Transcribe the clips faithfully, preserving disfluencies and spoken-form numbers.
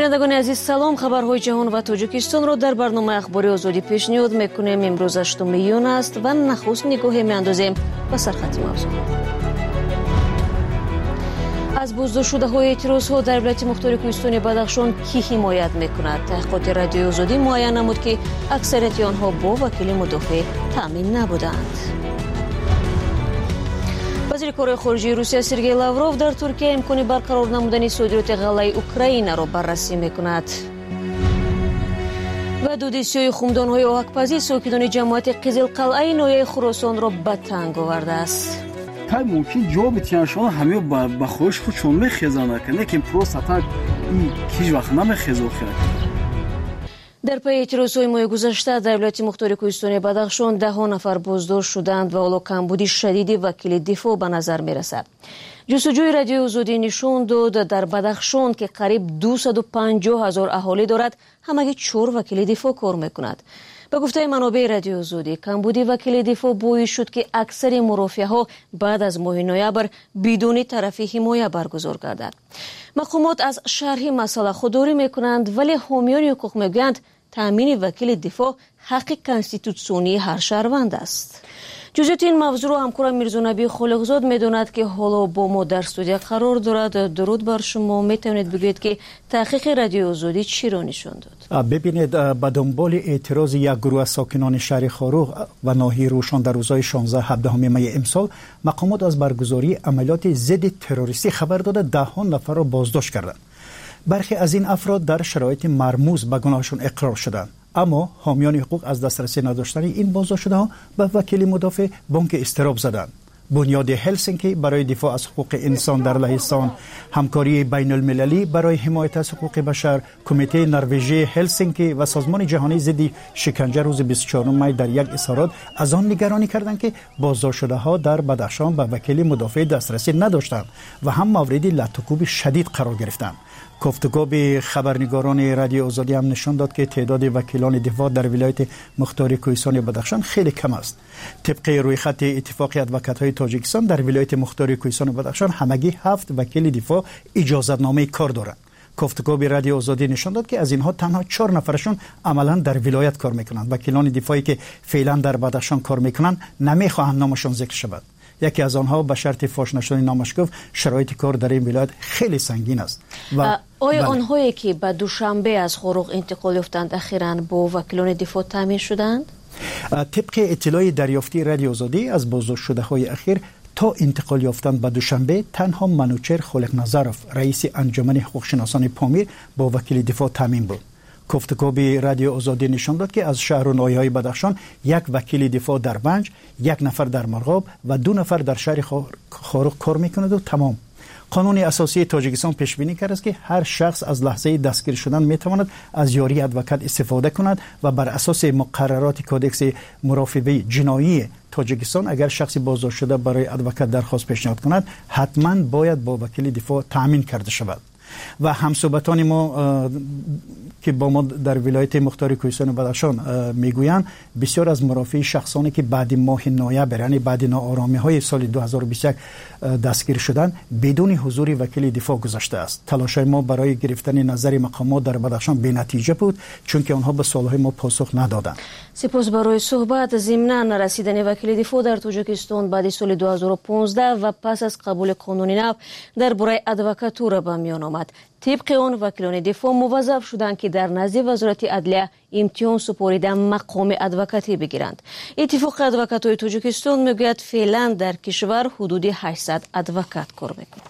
بینندگان عزیز سلام. خبرهای جهان و تاجیکستان را در برنامه اخباری آزادی پیشنهاد میکنیم. امروز هشتم ژوئن است و نخست نگاهی میاندازیم به سرخط موضوع. از بازداشت شده های اعتراض ها در ولایت مختار کوهستان بدخشان کی حمایت میکند؟ تحقیقات رادیو آزادی معین نمود که اکثریت آنها با وکیل مدافع تامین نبودند. وزیر کار خارجه روسیه سرگئی لاوروف در ترکیه امکان برقرار نمودن صادرات غله اوکراین را بررسی میکند. و دودیسیای خمدان‌های آهک‌پزی ساکنان جماعت قزل قلعه نایه خراسان را به تنگ آورده است. تا ممکن جواب تیانشان همه با خوش خود چون میخیزانه که لیکن پروسه تا این هیچ وقت نمیخیزو خیلی. در پی اعتراضهای ماه گذشته در ولایت مختار کوهستان بدخشان ده ها نفر بازداشت شدند و حالا کمبودی شدیدی وکیل دفاع به نظر میرسد. جستجوی رادیو آزادی نشان داد در بدخشان که قریب دویست و پنجاه هزار اهالی دارد همگی چهار وکیل دفاع کار میکند. به گفته منابع رادیو آزادی کمبودی وکیل دفاع باعث شد که اکثر مرافعه ها بعد از ماه نوامبر بدون طرفی حمایت برگزار گردد. مقامات از شرح مسئله خودداری میکنند ولی حامیان حقوق میگویند تامین وکیل دفاع حق کانستیتوسیونی هر شهروند است. جزئیات این موضوع را همکارم میرزا نبی خالقزاد میداند که حالا با ما در استودیو قرار دارد. درود بر شما. میتونید بگویید که تحقیق رادیو آزادی چی را نشان داد؟ ببینید، به دنبال اعتراض یک گروه از ساکنان شهر خاروق و ناحیه روشن در روزهای شانزده هفدهم می امسال مقامات از برگزاری عملیات ضد تروریستی خبر داده ده ها نفر را بازداشت کردند. برخی از این افراد در شرایط مرموز به گناهشون اقرار شدند، اما حامیان حقوق از دسترسی نداشتن این بازداشت شده ها به وکیل مدافع بانک استراب زدند. بنیاد هلسینکی برای دفاع از حقوق انسان در لهستان، همکاری بین المللی برای حمایت از حقوق بشر، کمیته نروژی هلسینکی و سازمان جهانی ضد شکنجه روز بیست و چهارم می در یک اظهارات از آن نگرانی کردند که بازداشت شده ها در بدخشان به وکیل مدافع دسترسی نداشتند و هم موردی لطوکوب شدید قرار گرفتند. گفتگو به خبرنگاران رادیو آزادی هم نشان داد که تعداد وکیلان دفاع در ولایت مختار کوهستان بدخشان خیلی کم است. طبق روی خط اتفاق ادوکات‌های تاجیکستان در ولایت مختار کوهستان بدخشان همگی هفت وکیل دفاع اجازه‌نامه کار دارند. گفتگو به رادیو آزادی نشان داد که از اینها تنها چهار نفرشون عملاً در ولایت کار میکنند. وکیلان دفاعی که فعلا در بدخشان کار میکنند نمیخواهند نامشون ذکر شود. یکی از آنها به شرط فاش نشدن نامش گفت شرایط کار در این ولایت خیلی سنگین است. و آیا آنهایی که به دوشنبه از خاروق انتقال یافتند اخیراً با وکیلان دفاع تامین شدند؟ طبق اطلاع دریافتی رادیو آزادی از بازداشت شده های اخیر تا انتقال یافتن به دوشنبه تنها منوچهر خالق نظرف رئیس انجمن حقوق شناسان پامیر با وکیل دفاع تامین بود. گفتگو به رادیو آزادی نشان داد که از شهر و ناحیه‌های بدخشان یک وکیل دفاع در بنج، یک نفر در مرغاب و دو نفر در شهر خاروق کار میکند و تمام. قانون اساسی تاجیکستان پیش بینی کرده است که هر شخص از لحظه دستگیر شدن میتواند از یاری ادوکات استفاده کند و بر اساس مقررات کودکس مرافعه جنایی تاجیکستان اگر شخصی بازداشت شده برای ادوکات درخواست پیشنهاد کند حتما باید با وکیل دفاع تامین کرده شود. و همصحبتان ما که با ما در ولایت مختار کوهستان بدخشان میگویند بسیار از مرافع شخصانی که بعد ماه نوامبر یعنی بعد ناآرامی های سال دو هزار و بیست و یک دستگیر شدن بدون حضور وکیل دفاع گذشته است. تلاش ما برای گرفتن نظر مقامات در بدخشان بی نتیجه بود چون که آنها به سوالهای ما پاسخ ندادند. سپاس برای صحبت. ضمناً رسیدن وکیل دفاع در تاجیکستان بعد سال دو هزار و پانزده و پس از قبول قانون نو درباره ادوکاتور به میان آمد. طبق آن وکیلان دفاع موظف شدند که در نزد وزارت عدلیه امتحان سپاریده مقام ادوکاتی بگیرند. اتفاق ادوکات‌های تاجیکستان میگوید فعلا در کشور حدود هشتصد ادوکات کار میکنند.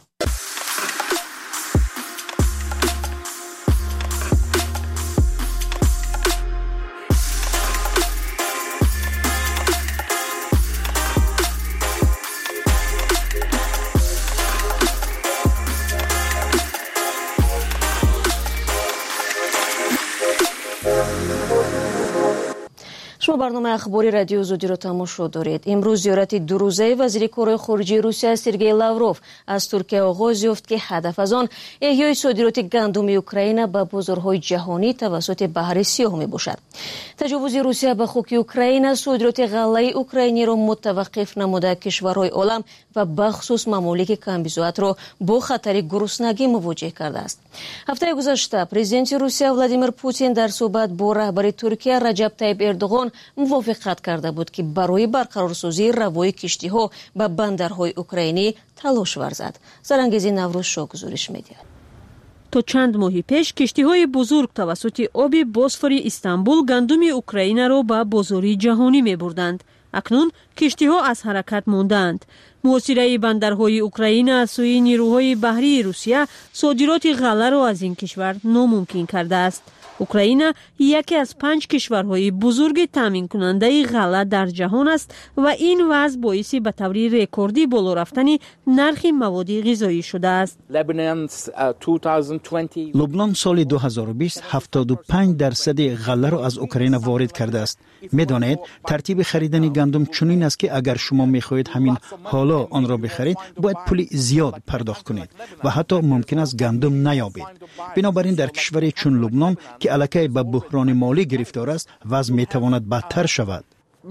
شما برنامه اخباری رادیو زودی رو تماشا دارید. امروز زیارت دو روزه وزیر کارهای خارجه روسیه سرگئی لاوروف از ترکیه آغاز یافت که هدف از آن احیای صادرات گندم اوکراین به بازارهای جهانی توسط بحر سیاه می باشد. تجاوز روسیه به خاک اوکراین صادرات غله اوکراینی را متوقف نموده کشورهای عالم و بخصوص ممالک کمبیزوات را با خطر گرسنگی مواجه کرده است. هفته گذشته پرزیدنت روسیه ولادیمیر پوتین در صحبت با رهبر ترکیه رجب طیب اردوغان موافقت کرده بود که برای برقرارسازی روی کشتی‌ها به بندرهای اوکراینی تلاش ورزد. زرانگیزی نوروز شو گزارش می‌دهد. تا چند ماه پیش کشتی‌های بزرگ توسط آب بوسفور استانبول گندم اوکراین را به بازار جهانی می‌بردند. اکنون کشتی‌ها از حرکت ماندند. محاصره بندرهای اوکراین از سوی نیروهای بحری روسیه صادرات غله را از این کشور ناممکن کرده است. اوکراین یکی از پنج کشورهای بزرگ تامین کننده غله در جهان است و این وضع باعث به طور رکوردی بالا رفتن نرخ مواد غذایی شده است. لبنان سال دو هزار و بیست هفتاد و پنج درصد غله را از اوکراین وارد کرده است. می‌دانید ترتیب خریدن گندم چنین است که اگر شما می‌خواهید همین حالا آن را بخرید باید پول زیاد پرداخت کنید و حتی ممکن است گندم نیابید. بنابراین در کشوری چون لبنان که علاقه به بحران مالی گرفتار است وضع می‌تواند بدتر شود.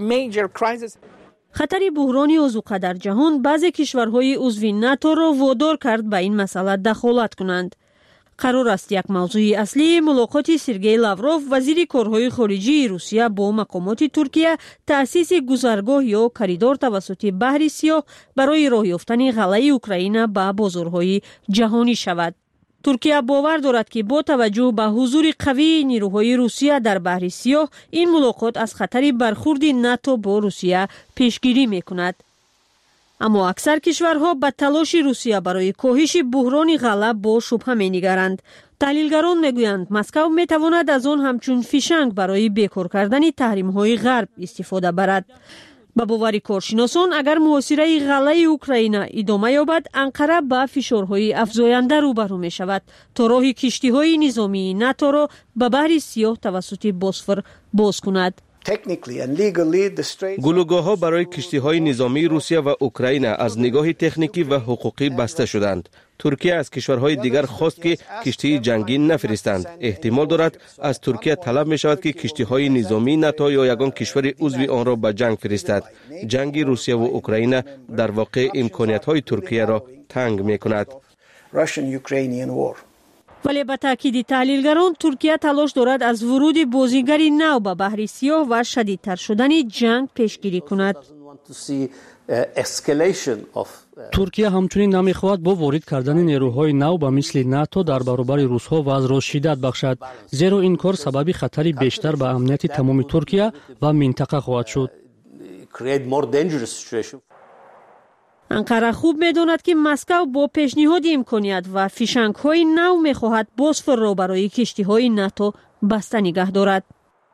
خطر بحرانی آذوقه در جهان بعضی کشورهای عضو ناتو را وادار کرد به این مسئله دخالت کنند. قرار است یک موضوع اصلی ملاقات سرگئی لاوروف وزیر کارهای خارجه روسیه با مقامات ترکیه تأسیس گذرگاه یا کریدور توسط بحر سیاه برای راه یافتن غله اوکراین به بازارهای جهانی شود. ترکیه باور دارد که با توجه به حضور قوی نیروهای روسیه در بحر سیاه این ملاقات از خطر برخورد ناتو با روسیه پیشگیری می‌کند. اما اکثر کشورها به تلاش روسیه برای کاهش بحران غله با شبهه می‌نگرند. تحلیلگران میگویند مسکو میتواند از آن همچون فیشنگ برای بیکار کردن تحریم‌های غرب استفاده برد. با باور کارشناسان اگر محاصره غله اوکراین ادامه یابد انقره به فشارهای افزاینده روبرو می شود تا راه کشتی‌های نظامی ناتو را به بحر سیاه توسط بوسفور باز کند. گلوگاه‌ها برای کشتی‌های نظامی روسیه و اوکراین از نگاه تکنیکی و حقوقی بسته شدند. ترکیه از کشورهای دیگر خواست که کشتی جنگی نفرستند. احتمال دارد از ترکیه طلب می شود که کشتی‌های نظامی ناتو یا یگان کشور عضو آن را به جنگ فرستد. جنگ روسیه و اوکراین در واقع امکانیت‌های ترکیه را تنگ می کند. ولی به تاکید تحلیلگران ترکیه تلاش دارد از ورود بازیگری نو به بحر سیاه و شدیدتر شدن جنگ پیشگیری کند. ترکیه همچنین نمیخواهد با وارد کردن نیروهای نو به مثل ناتو در برابر روس‌ها وضع را شدت بخشد، زیرا این کار سبب خطری بیشتر به امنیت تمام ترکیه و منطقه خواهد شد. انقره خوب می‌داند که مسکو با پیشنهاد امکانیت و فیشنگ‌های نو می‌خواهد بوسفور را برای کشتی‌های ناتو بسته نگه دارد.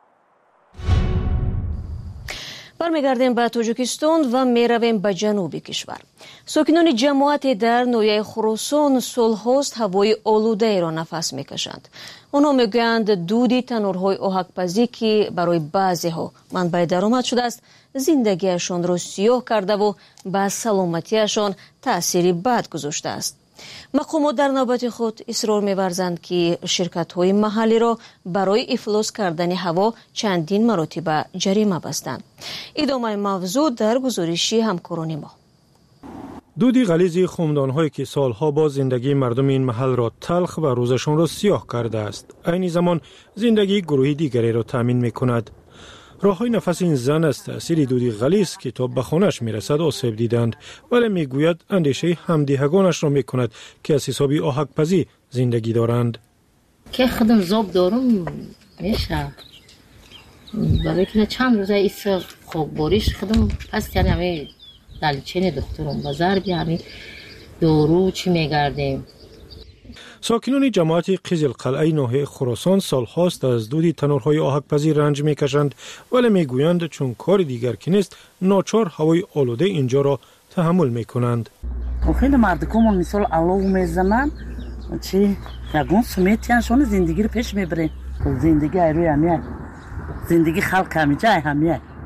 برمیگردیم به تاجیکستان و میرویم به جنوب کشور. ساکنان جماعت در نویه خراسان سالهاست هوای آلوده را نفس میکشند. آنها میگویند دود تنورهای آهک‌پزی که برای بعضی ها منبع درآمد شده است زندگیشان را سیاه کرده و به سلامتیشان تأثیری بد گذاشته است. مقامات در نوبت خود اصرار می‌ورزند که شرکت‌های محلی را برای افلاس کردن هوا چندین مراتب جریمه بستند. ادامه موضوع در گزارشی همکاران ما. دود غلیظ خمدان‌هایی که سالها با زندگی مردم این محل را تلخ و روزشان را سیاه کرده است، عین زمان زندگی گروهی دیگری را تامین می‌کند. راههای نفس این زن از تأثیر دودی غلیظ که تا به خانه‌اش میرسد آسیب دیدند، ولی میگوید اندیشه همدیهگانش را میکند که از حساب آهک‌پزی زندگی دارند. که خودم زاب دارم میشه برای که چند روزه ایست خوب باریش خودم پس یعنی همه دلچین دکترم بازار بیا همه دارو چی میگردیم. ساکنان جماعت قزل قلعه ناحیه خراسان سالهاست از دود تنورهای آهک‌پزی رنج میکشند، ولی میگویند چون کار دیگر که نیست ناچار هوای آلوده اینجا را تحمل میکنند. خیلی مردکمون مثال علو میزنن چی یگون سمیتیانشون زندگی رو پیش میبره. زندگی روی همیه زندگی خلق همیجای همیه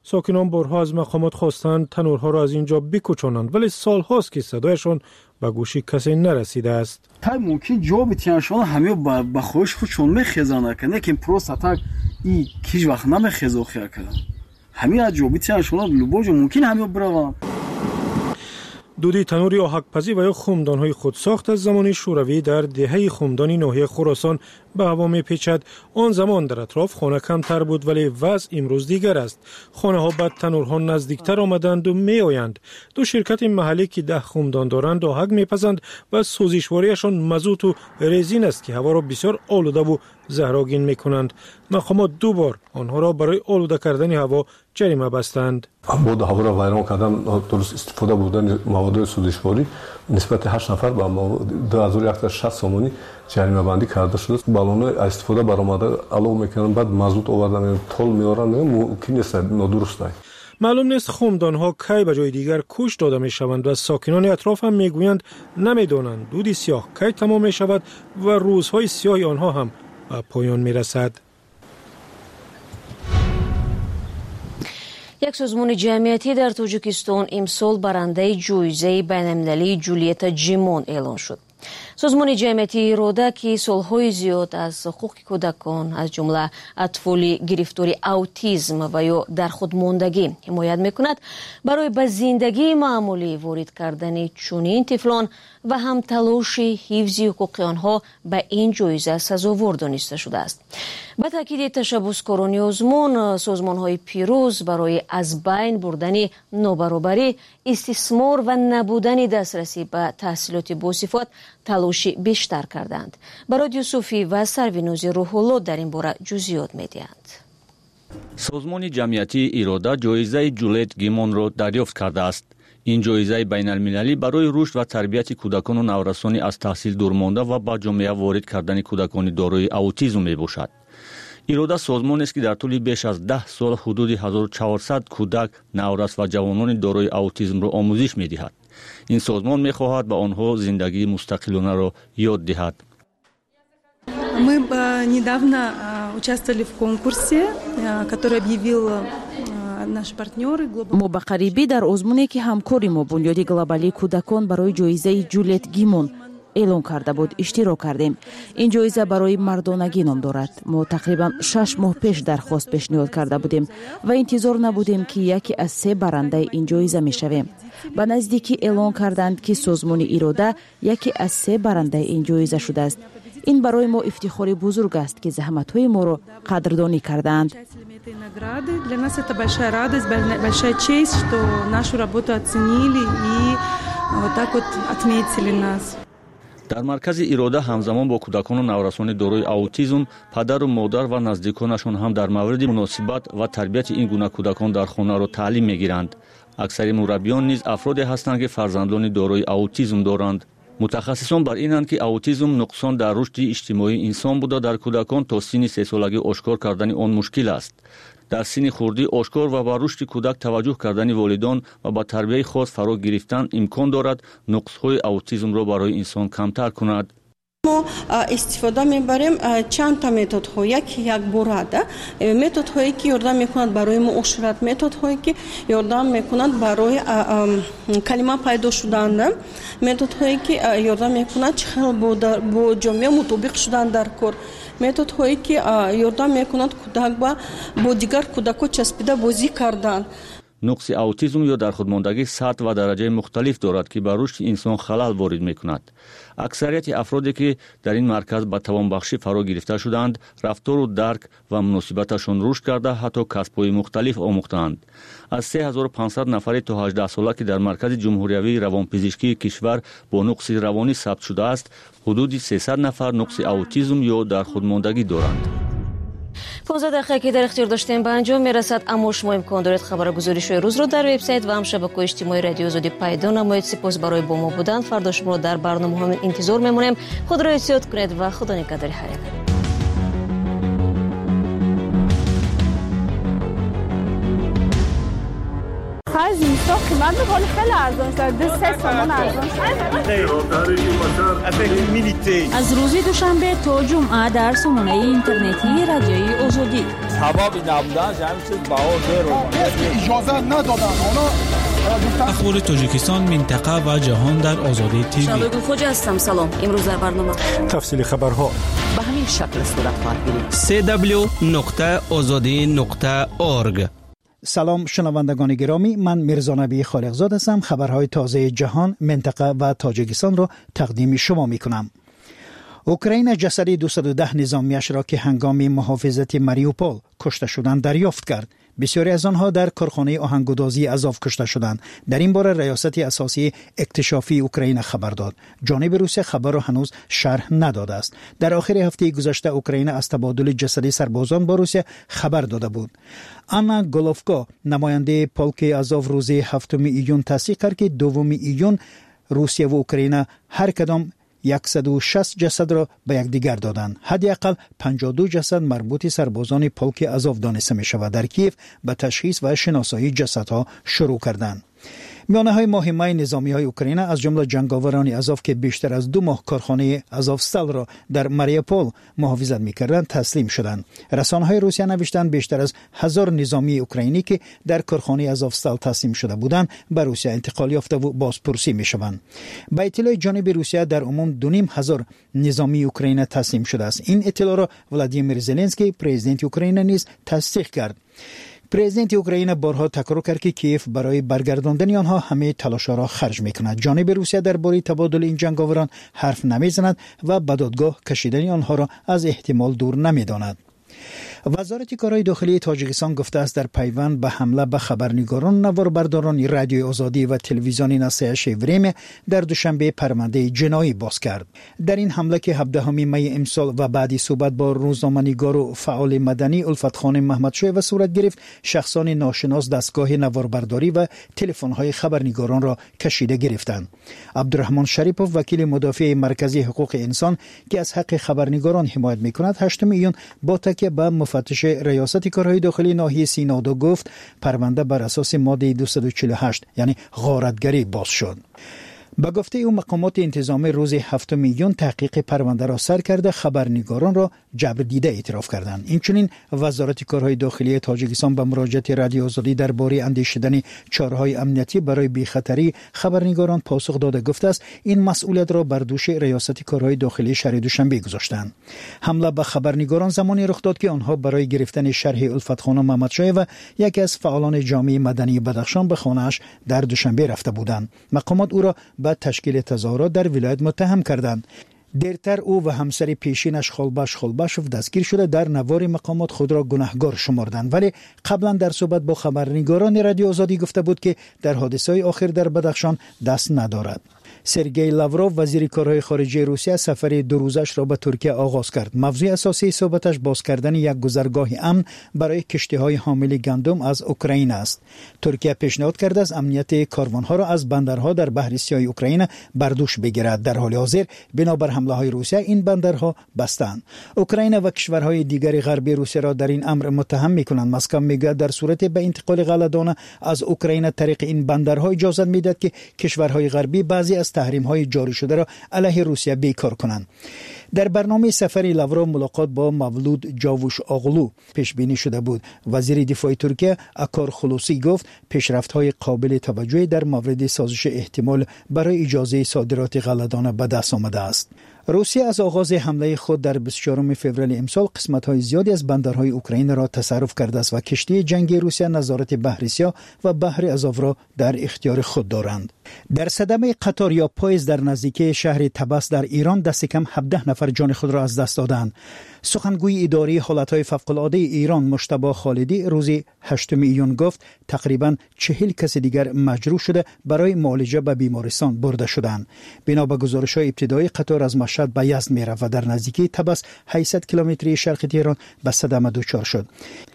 ساکنان بارها از مقامات خواستند تنورها را از اینجا بکوچانند، ولی سالهاست که صدایشان به گوشی کسی نرسیده است. تا ممکن جواب تیانشان همه با خواهش خود چون میخیزانه که نکن پروس اتاک ای کیش وقت نمیخیزو خیار کنن. همه از جواب تیانشان لبوجو ممکن همه بروان. دودی تنوری آهک‌پزی و یا خمدان‌های خودساخت از زمان شوروی در دهه خمدانی ناحیه خراسان به هوا می‌پیچد. آن زمان در اطراف خانه کمتر بود، ولی وضع امروز دیگر است. خانه‌ها به تنورها نزدیکتر آمدند و می‌آیند. دو شرکت محلی که ده خمدان دارند آهک می‌پزند و سوزشواریشان مازوت و رزین است که هوا را بسیار آلوده و زهرآگین می‌کنند. مقامات دو بار آنها را برای آلوده کردن هوا جریمه بستند. بود هوا را ویران کردن، درست استفاده بودن مواد سوزشواری نسبت هشت نفر با دو هزار و صد و شصت سومانی جریمه بندی کرده شده است. بالون استفاده برآمده علو میکنن، بعد مازوت آوردن تول میارن، ممکن است نادرست است. معلوم نیست خمدانها کی به جای دیگر کوچ داده می شوند و ساکنان اطراف هم میگویند نمیدانند دودی سیاه کی تمام می شود و روزهای سیاه آنها هم به پایان می رسد. یک سازمان جمعیتی در تاجیکستان امسال برنده جایزه بین‌المللی جولیتا جیمون اعلان شد. سازمان جمعیتی اراده که سالهای زیاد از حقوق کودکان از جمله اطفال گرفتار اوتیسم و یا در خودماندگی حمایت میکند، برای به زندگی معمولی وارد کردن چنین طفلان و هم تلاش حفظ حقوق آنها به این جایزه سزاوار دانسته شده است. به تاکید تشبثکاران آزمون، سازمان‌های پیروز برای از بین بردن نابرابری، استثمار و نبودن دسترسی به تحصیلات باصفات تلاش بیشتر کردند. برای یوسفی و سروینوزی روح الله در این باره جزئیات می‌دهند. سازمان جمعیتی اراده جایزه جولیت گیمون را دریافت کرده است. این جایزه بین‌المللی برای رشد و تربیت کودکان و نورسان از تحصیل دورمانده و به جامعه وارد کردن کودکان دارای اوتیسم میباشد. اراده سازمان است که در طول بیش از ده سال حدود هزار و چهارصد کودک، نورس و جوانان دارای اوتیسم را آموزش می‌دهد. این سازمان می‌خواهد به آنها زندگی مستقلانه را یاد دهد. Мы недавно участвовали в конкурсе, который объявил наши партнеры. ما به قریبی در آزمونی که همکاری ما بنیاد گلوبالی کودکان برای جایزه جولیت گیمون اعلان کرده بود اشتراک کردیم. این جایزه برای مردانگی نام دارد. ما تقریبا شش ماه پیش درخواست پیشنهاد کرده بودیم و انتظار نبودیم که یکی از سه برنده این جایزه میشویم. به نزدیکی اعلان کردند که سازمان اراده یکی از سه برنده این جایزه شده است. این برای ما افتخار بزرگ است که زحمت‌های ما را قدردانی کردند. Для нас это большая радость, большая честь, что нашу работу оценили и вот так вот отметили нас. در مرکز اراده همزمان با کودکان و نورسان دارای اوتیسم، پدر و مادر و نزدیکانشان هم در مورد مناسبت و تربیت این گونه کودکان در خانه را تعلیم می‌گیرند. اکثر مربیان نیز افرادی هستند که فرزندان دارای اوتیسم دارند. متخصصان بر اینند که اوتیسم نقصان در رشد اجتماعی انسان بوده در کودکان تا سن سه سالگی آشکار کردن آن مشکل است. در سن خردی آشکار و بر رشد کودک توجه کردن والدان و با تربیت خاص فرا گرفتن امکان دارد نقص‌های اوتیسم را برای انسان کمتر کند. ما استفاده میبریم چند تا متد ها، یک یک براده متد هایی که یاردم میکنند برای معاشرت، متد هایی که یاردم میکنند برای کلمه پیدا شدن، متد هایی که یاردم میکنند چخیل با جامعه مطابق شدن در کار، متد هایی که یاردم میکنند کودک با با دیگر کودک چسبیده بازی کردن. نقص اوتیسم یا در خودماندگی سطح و درجه مختلف دارد که بر رشد انسان خلل وارد می‌کند. اکثریت افرادی که در این مرکز به توانبخشی فرا گرفته شدند، رفتار و درک و مناسبتشان رشد کرده حتی کسب‌های مختلف آموختند. از سه هزار و پانصد نفر تا هجده ساله که در مرکز جمهوری روانپزشکی کشور با نقص روانی ثبت شده است، حدود سیصد نفر نقص اوتیسم یا در خودماندگی دارند. پانزده دقیقه که در اختیار داشتیم به انجام میرسد، اما شما امکان دارید خبرگزاری‌های روز را در وبسایت و هم شبکه‌های اجتماعی رادیو آزادی پیدا نمایید. سپاس برای با ما بودن. فردا شما را در برنامه‌ها انتظار می‌مونیم. خود را احتیاط کنید و خدا نگهدار هر یک. از این سال قیمت می‌کنه خیلی ارزان شده، سه تومان ارزان شده. از روز دوشنبه تا جمعه در سامانه اینترنتی رادیوی آزادی سبب نبودنش همین چیز بها زیر اجازه ندادن اونا. اخبار تاجیکستان، منطقه و جهان در آزادی تیوی. شادو خوجا هستم. سلام. امروز در برنامه تفصیل خبرها به همین شکل صورت خواهد گرفت. سه دبلیو نقطه آزادی نقطه اورگ. سلام شنوندگان گرامی، من میرزا نبی خالقزاد هستم. خبرهای تازه جهان، منطقه و تاجیکستان را تقدیم شما می کنم. اوکراین جسد دویست و ده نظامیش را که هنگام محافظت ماریوپول کشته شدند دریافت کرد. بسیاری از آنها در کارخانه آهنگودازی ازاف کشته شدند. در این باره ریاست اساسی اکتشافی اوکراین خبر داد. جانب روسیه خبر را هنوز شرح نداده است. در آخر هفته گذشته اوکراین از تبادل جسد سربازان با روسیه خبر داده بود. آنا گولوفکا نماینده پولک ازاف روز هفتم ایون تصدیق کرد که دوم ایون روسیه و اوکراین هر کدام صد و شصت جسد را به یکدیگر دادند. حداقل پنجاه و دو جسد مربوط سربازان پولک ازاف دانسته می شود. در کیف به تشخیص و شناسایی جسدها شروع کردند. میانه‌های مهمه نظامی های اوکراین از جمله جنگاوران ازاف که بیشتر از دو ماه کارخانه ازافستال را در ماریوپول محافظت می‌کردند تسلیم شدند. رسانه‌های روسیه نوشتند بیشتر از هزار نظامی اوکراینی که در کارخانه ازافستال تسلیم شده بودند به روسیه انتقال یافته و بازپرسی می‌شوند. به اطلاع جانب روسیه در عموم دو نیم هزار نظامی اوکراین تسلیم شده است. این اطلاع را ولادیمیر زلنسکی پرزیدنت اوکراین نیز تصدیق کرد. پرزیدنت اوکراین بارها تکرار کرد که کیف برای برگرداندن آنها همه تلاش‌ها را خرج می‌کند. جانب روسیه درباره تبادل این جنگاوران حرف نمی‌زند و به دادگاه کشیدن آنها را از احتمال دور نمی‌داند. وزارت کارهای داخلی تاجیکستان گفته است در پیوند به حمله به خبرنگاران، نواربرداران رادیوی آزادی و تلویزیون نصیحت وریم در دوشنبه پرونده جنایی باز کرد. در این حمله که هفدهم می امسال و بعدی صحبت با روزنامه‌نگار و فعال مدنی الفت خان محمدشاه صورت گرفت، شخصان ناشناس دستگاه نواربرداری و تلفن‌های خبرنگاران را کشیده گرفتند. عبدالرحمن شریپوف وکیل مدافع مرکزی حقوق انسان که از حق خبرنگاران حمایت می‌کند هشتم ایون با تکیه به مفتش ریاست کارهای داخلی ناحیه سینادو گفت پرونده بر اساس ماده دویست و چهل و هشت یعنی غارتگری باز شد. با گفته او مقامات انتظامی روز هفتم ایون تحقیق پرونده را سر کرده خبرنگاران را جبر دیده اعتراف کردند. اینچنین وزارت کارهای داخلی تاجیکستان به مراجعه رادیو آزادی درباره اندیشیدن چاره‌های امنیتی برای بی‌خطری خبرنگاران پاسخ داده گفته است این مسئولیت را بر دوش ریاست کارهای داخلی شهر دوشنبه گذاشتند. حمله به خبرنگاران زمانی رخ داد که آنها برای گرفتن شرح الفت خان محمدشاه و یکی از فعالان جامعه مدنی بدخشان به خانه‌اش در دوشنبه رفته بودند. مقامات او را به تشکیل تظاهرات در ولایت متهم کردند. دیرتر او و همسر پیشینش خالباش خالباشوف دستگیر شده در نوار مقامات خود را گناهکار شمردند، ولی قبلا در صحبت با خبرنگاران رادیو آزادی گفته بود که در حادثه‌های آخر در بدخشان دست ندارد. سرگئی لاوروف وزیر کارهای خارجه روسیه سفر دو روزش را به ترکیه آغاز کرد. موضوع اساسی صحبتش باز کردن یک گذرگاه امن برای کشتی‌های حامل گندم از اوکراین است. ترکیه پیشنهاد کرده است امنیت کاروان‌ها را از بندرها در بحر سیاه اوکراین بر دوش بگیرد. در حال حاضر بنابر حمله‌های روسیه این بندرها بستند. اوکراین و کشورهای دیگر غربی روسیه را در این امر متهم می‌کنند. مسکو می‌گوید در صورت به انتقال غله‌دانه از اوکراین طریق این بندرها اجازه می‌دهد که کشورهای غربی بعضی از تحریم‌های جاری شده را علیه روسیه بیکار کنند. در برنامه سفری لاوروف ملاقات با مولود جاووش آغلو پیش بینی شده بود. وزیر دفاع ترکیه اکار خلوسی گفت پیشرفت‌های قابل توجهی در مورد سازش احتمال برای اجازه صادرات غله‌دانه به دست آمده است. روسیه از آغاز حمله خود در بیست و چهارم فوریه امسال قسمت‌های زیادی از بندرهای اوکراین را تصرف کرده است و کشتی جنگی روسیه نظارت بحر سیاه و بحر ازاو را در اختیار خود دارند. در صدمه قطار یا پایز در نزدیکی شهر طبس در ایران دست کم هفده نفر جان خود را از دست دادند. سخنگوی اداره حالتهای فوق‌العاده ایران مجتبی خالدی روز هشتم ایون گفت تقریباً چهل کس دیگر مجروح شده برای معالجه به بیمارستان برده شدند. بنا به گزارش‌های ابتدایی قطار از مشهد به یزد می‌رفت و در نزدیکی طبس هشتصد کیلومتری شرق تهران به صدمه دچار شد.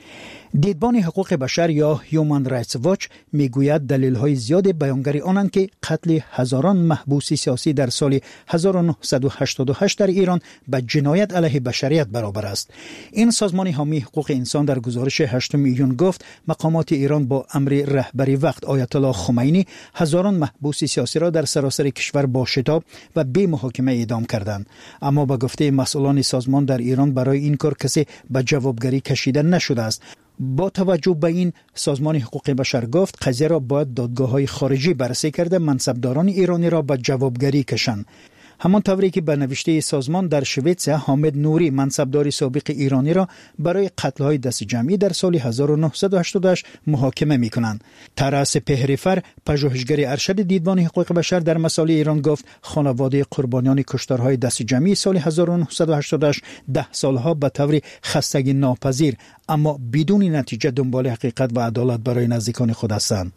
دیدبان حقوق بشر یا هیومن رایتس واچ میگوید دلیل‌های زیاد بیانگر آنند که قتل هزاران محبوس سیاسی در سال هزار و نهصد و هشتاد و هشت در ایران به جنایت علیه بشریت برابر است. این سازمان حامی حقوق انسان در گزارش هشتم ایون گفت مقامات ایران با امر رهبری وقت آیت الله خمینی هزاران محبوس سیاسی را در سراسر کشور با شتاب و بی محاکمه اعدام کردند. اما به گفته مسئولان سازمان در ایران برای این کار کسی به جوابگری کشیده نشده است. با توجه به این سازمان حقوق بشر گفت قضیه را باید دادگاه‌های خارجی بررسی کرده منصبداران ایرانی را به جوابگری کشند. همان طوری که به نوشته سازمان در شویتس حامد نوری منصبدار سابق ایرانی را برای قتل‌های دست جمعی در سال هزار و نهصد و هشتاد و هشت محاکمه می‌کنند. طرز پهریفر پژوهشگر ارشد دیدبان حقوق بشر در مسائل ایران گفت خانواده قربانیان کشتارهای دست جمعی سال هزار و نهصد و هشتاد و هشت ده سالها به طور خستگی ناپذیر اما بدون نتیجه دنبال حقیقت و عدالت برای نزدیکان خود هستند.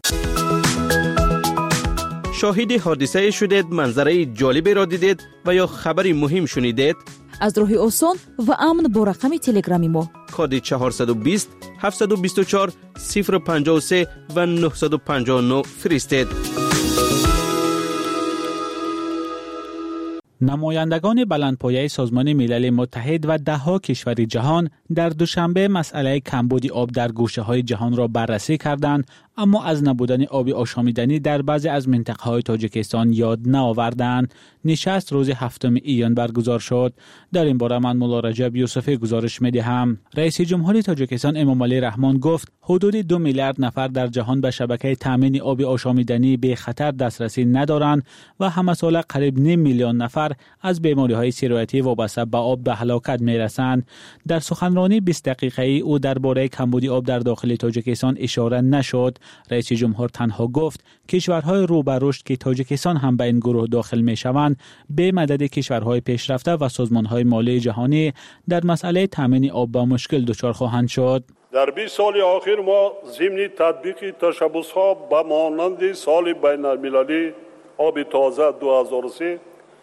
شاهد حادثه شدید، منظره جالبی را دیدید و یا خبری مهم شنیدید؟ از راه آسان و امن با رقم تلگرامی ما کد چهارصد و بیست هفتصد و بیست و چهار صفر پنجاه و سه و نهصد و پنجاه و نه فرستید. نمایندگان بلندپایه سازمان ملل متحد و دهها کشور جهان در دوشنبه مسئله کمبود آب در گوشه‌های جهان را بررسی کردند، اما از نبودن آب آشامیدنی در بعضی از منطقه‌های تاجیکستان یاد نآوردند. نشست روز هفتم ایان برگزار شد. در این باره من مولا رجب یوسفی گزارش می‌دهم. رئیس جمهور تاجیکستان امام علی رحمان گفت حدود دو میلیارد نفر در جهان به شبکه تامین آب آشامیدنی به خطر دسترسی ندارند و همه سال قریب نیم میلیون نفر از بیماری‌های سیرایتی وابسته به آب به هلاکت می‌رسند. در سخنرانی بیست دقیقه‌ای او درباره کمبود آب در داخل تاجیکستان اشاره نشد. رئیس جمهور تنها گفت کشورهای رو به رشد که تاجیکستان هم به این گروه داخل می‌شوند به مدد کشورهای پیشرفته و سازمان‌های مالی جهانی در مسئله تامین آب با مشکل دچار خواهند شد. در بیست سال اخیر ما ضمن تطبیق تشبس‌ها به مانند سال بین‌المللی آب تازه دو هزار و سه،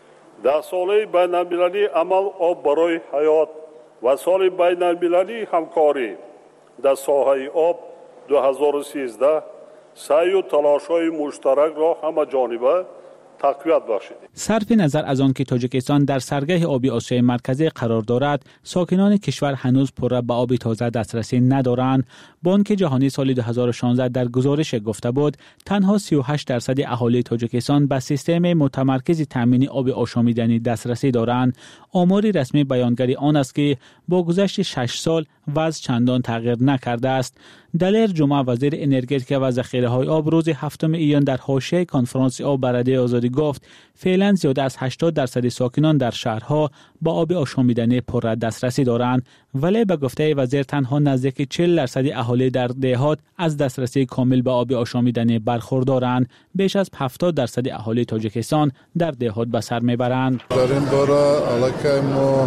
ده ساله بین‌المللی عمل آب برای حیات و سال بین‌المللی همکاری در ساحه آب دو هزار و سیزده سعی و تلاش‌های مشترک را همه جانبه تقویت بخشید. صرف نظر از آن که تاجیکستان در سرگه آبی آسیای مرکزی قرار دارد، ساکنان کشور هنوز پر به آب تازه دسترسی ندارند. بانک جهانی سال دو هزار و شانزده در گزارش گفته بود تنها سی و هشت درصد اهالی تاجیکستان به سیستم متمرکز تامین آب آشامیدنی دسترسی دارند. آماری رسمی بیانگر آن است که با گذشت شش سال وضع چندان تغییر نکرده است. دلیر جمعه وزیر انرژتیک و ذخیره‌های آب روز هفتم ایان در حاشیه کنفرانس آب برای آزادی گفت فعلا زیاده از هشتاد درصد ساکنان در شهرها با آب آشامیدنی پر دسترسی دارند، ولی به گفته وزیر تنها نزدیک چهل درصد اهالی در دهات از دسترسی کامل به آب آشامیدنی برخوردارند. بیش از هفتاد درصد اهالی تاجیکستان در دهات به سر میبرند. در این باره علاقه ما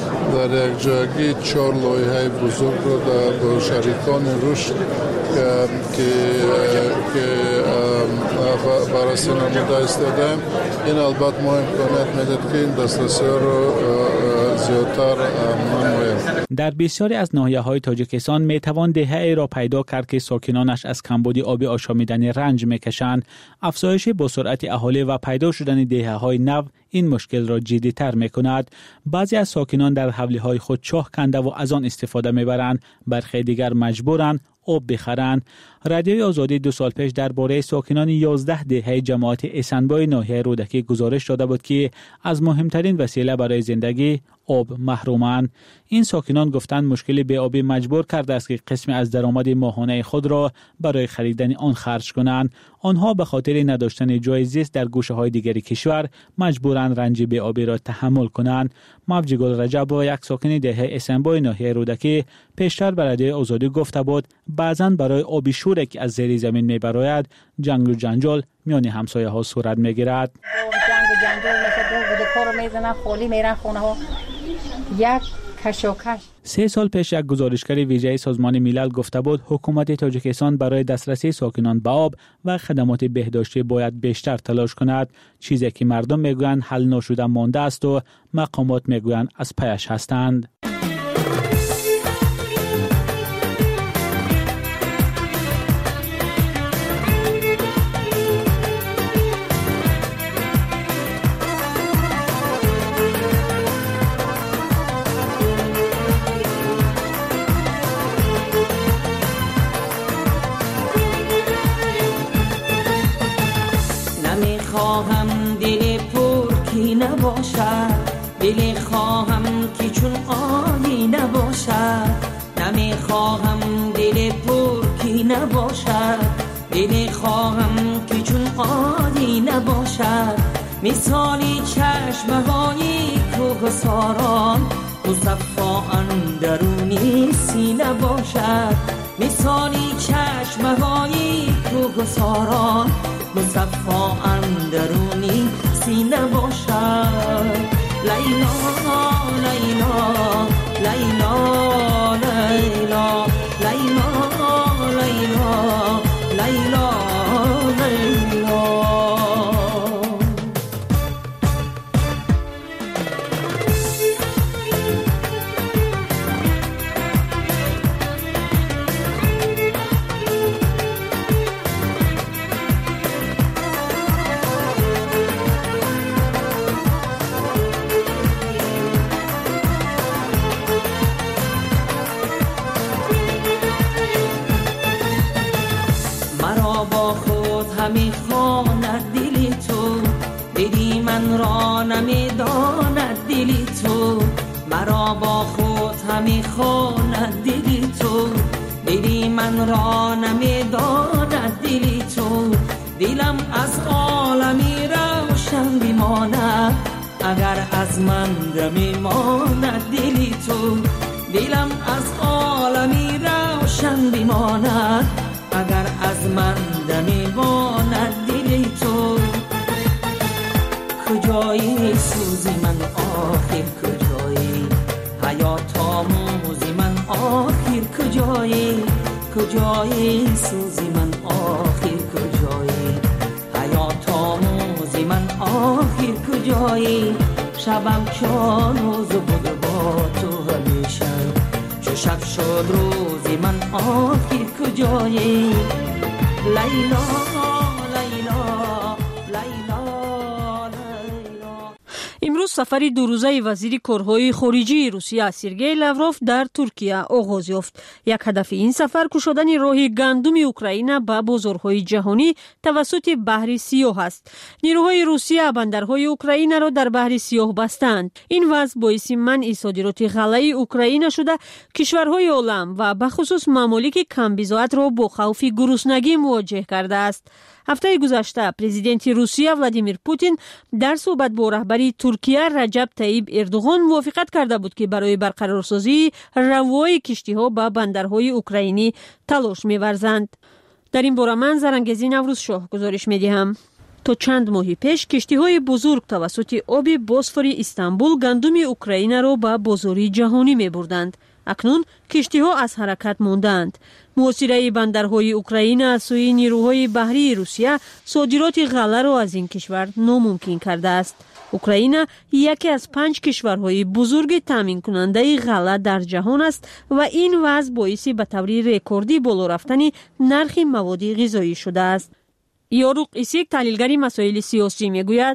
در یک جایی چهار لایحه بزرگ رو در شریکان رشد که که بررسی نموده استادیم. این البته ما امکانات میدهد که این دسترسی رو زیادتر نماییم. در بسیاری از ناحیه‌های تاجیکستان میتوان دهه‌ای را پیدا کرد که ساکنانش از کمبود آب آشامیدنی رنج میکشند. افزایش با سرعت اهالی و پیدا شدن دهه‌های نو این مشکل را جدی‌تر می‌کند. بعضی از ساکنان در حولی‌های خود چاه کنده و از آن استفاده می‌برند، برخی دیگر مجبورند آب بخرند. رادیوی آزادی دو سال پیش درباره ساکنان یازده دهه جماعت اسنبای ناحیه رودکی گزارش داده بود که از مهمترین وسیله برای زندگی آب محرومند. این ساکنان گفتند مشکل بی آبی مجبور کرده است که قسمی از درآمد ماهانه خود را برای خریدن آن خرج کنند. آنها به خاطر نداشتن جای زیست در گوشه‌های دیگری کشور مجبورند رنج بی آبی را تحمل کنند. موجی گل رجب و یک ساکن دهه اسنبای ناحیه رودکی پیشتر به رادیوی آزادی گفته بود بعضاً برای آبی شوری که از زیر زمین میبراید جنگ و جنجال میان همسایه ها صورت میگیرد. جنگ و جنجال مثل دو بوده کارو میزنن خالی میرن خونه ها یک کشاکش. سه سال پیش یک گزارشگر ویژه سازمان ملل گفته بود حکومت تاجیکستان برای دسترسی ساکنان به آب و خدمات بهداشتی باید بیشتر تلاش کند، چیزی که مردم میگویند حل نشده مانده است و مقامات میگویند از پیش هستند. خواهم دل پر کی نباشد، دل خواهم که چون آبی نباشد. نمی خواهم دل پر کی نباشد، دل خواهم که چون آبی نباشد. مثالی چشمهای کوه ساران مصفا اندرونی سینه باشد. مثالی چشمهای کوه ساران مصفا اندرونی سینه باشد. لیلا لیلا لیلا لیلا لیلا لیلا لیلا لیلا. همی خواند دل تو، دلی من را نمیداند دل تو. مرا با خود همی خواند دل تو، دلی من را نمیداند دل تو. دلم از عالمی روشن بماند اگر از من بماند دل تو. دلم از عالمی روشن بماند اگر از من میماند دل تو. کجایی سوزی من آخر کجایی، حیات آموزی من آخر کجایی. کجایی سوزی من آخر کجایی، حیات آموزی من آخر کجایی. شبم چون روز بود با تو همیشه، چو شب شد روزی من آخر کجایی. لیلا لیلا لیلا لیلا. امروز سفر دو روزه وزیر کارهای خارجی روسیه سرگئی لاوروف در ترکیه آغاز یافت. یک هدف این سفر کشودن راه گندم اوکراین به بازارهای جهانی توسط بحر سیاه است. نیروهای روسیه بندرهای اوکراین را در بحر سیاه بستند. این وضع باعث منع صادرات غله اوکراین شده کشورهای عالم و به خصوص ممالک کمبزاعت را با خوف گرسنگی مواجه کرده است. هفته گذشته پرزیدنت روسیه ولادیمیر پوتین در صحبت با رهبر ترکیه رجب طیب اردوغان موافقت کرده بود که برای برقرارسازی روای کشتی‌ها به بندرهای اوکراینی تلاش می‌ورزند. در این باره من زرنگزی نوروز شاه گزارش می‌دهم. تا چند ماه پیش کشتی‌های بزرگ توسط آب بوسفور استانبول گندم اوکراین را به بازار جهانی می‌بردند. اکنون کشتی‌ها از حرکت ماندند. محاصره بندرهای اوکراین از سوی نیروهای بحری روسیه صادرات غله را از این کشور ناممکن کرده است. اوکراین یکی از پنج کشورهای بزرگ تامین کننده غله در جهان است و این وضع باعث به طور رکوردی بالا رفتن نرخ مواد غذایی شده است. یاروق ایسیک تحلیلگر مسائل سیاسی میگوید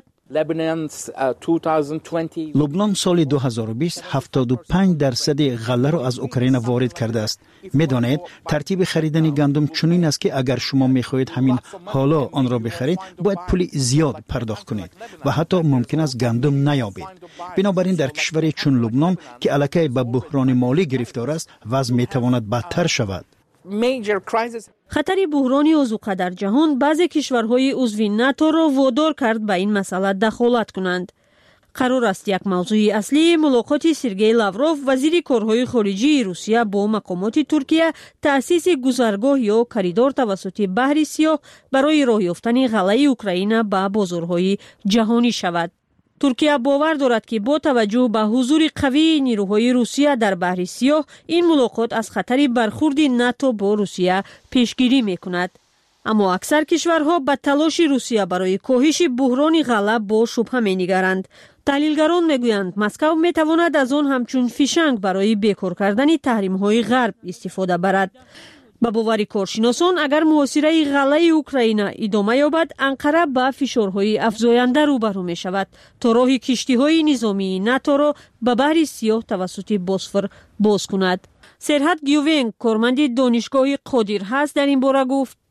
لبنان سال دو هزار و بیست هفتاد و پنج درصد غله را از اوکراین وارد کرده است. میدانید ترتیب خریدن گندم چنین است که اگر شما میخواهید همین حالا آن را بخرید باید پول زیاد پرداخت کنید و حتی ممکن است گندم نیابید. بنابراین در کشوری چون لبنان که الکی به بحران مالی گرفتار است وضع میتواند بدتر شود. خطر بحرانی اوضاع در جهان بعضی کشورهای عضو ناتو را وادار کرد به این مسئله دخالت کنند. قرار است یک موضوع اصلی ملاقات سرگئی لاوروف وزیر کارهای خارجی روسیه با مقامات ترکیه تأسیس گذرگاه یا کریدور توسط بحر سیاه برای راه یافتن غله اوکراین به بازارهای جهانی شود. ترکیه باور دارد که با توجه به حضور قوی نیروهای روسیه در بحر سیاه این ملاقات از خطر برخورد ناتو با روسیه پیشگیری میکند. اما اکثر کشورها به تلاش روسیه برای کاهش بحران غله با شبهه می‌نگرند. تحلیلگران میگویند مسکو میتواند از آن همچون فیشنگ برای بیکار کردن تحریم‌های غرب استفاده برد. با باور کارشناسان اگر محاصره غله اوکراین ادامه یابد انقره به فشارهای افزاینده روبرو می شود تا راه کشتی‌های نظامی ناتو را به بحر سیاه توسط بوسفور باز کند. سرحد گیوونگ کارمند دانشگاه قادر هست در این باره گفت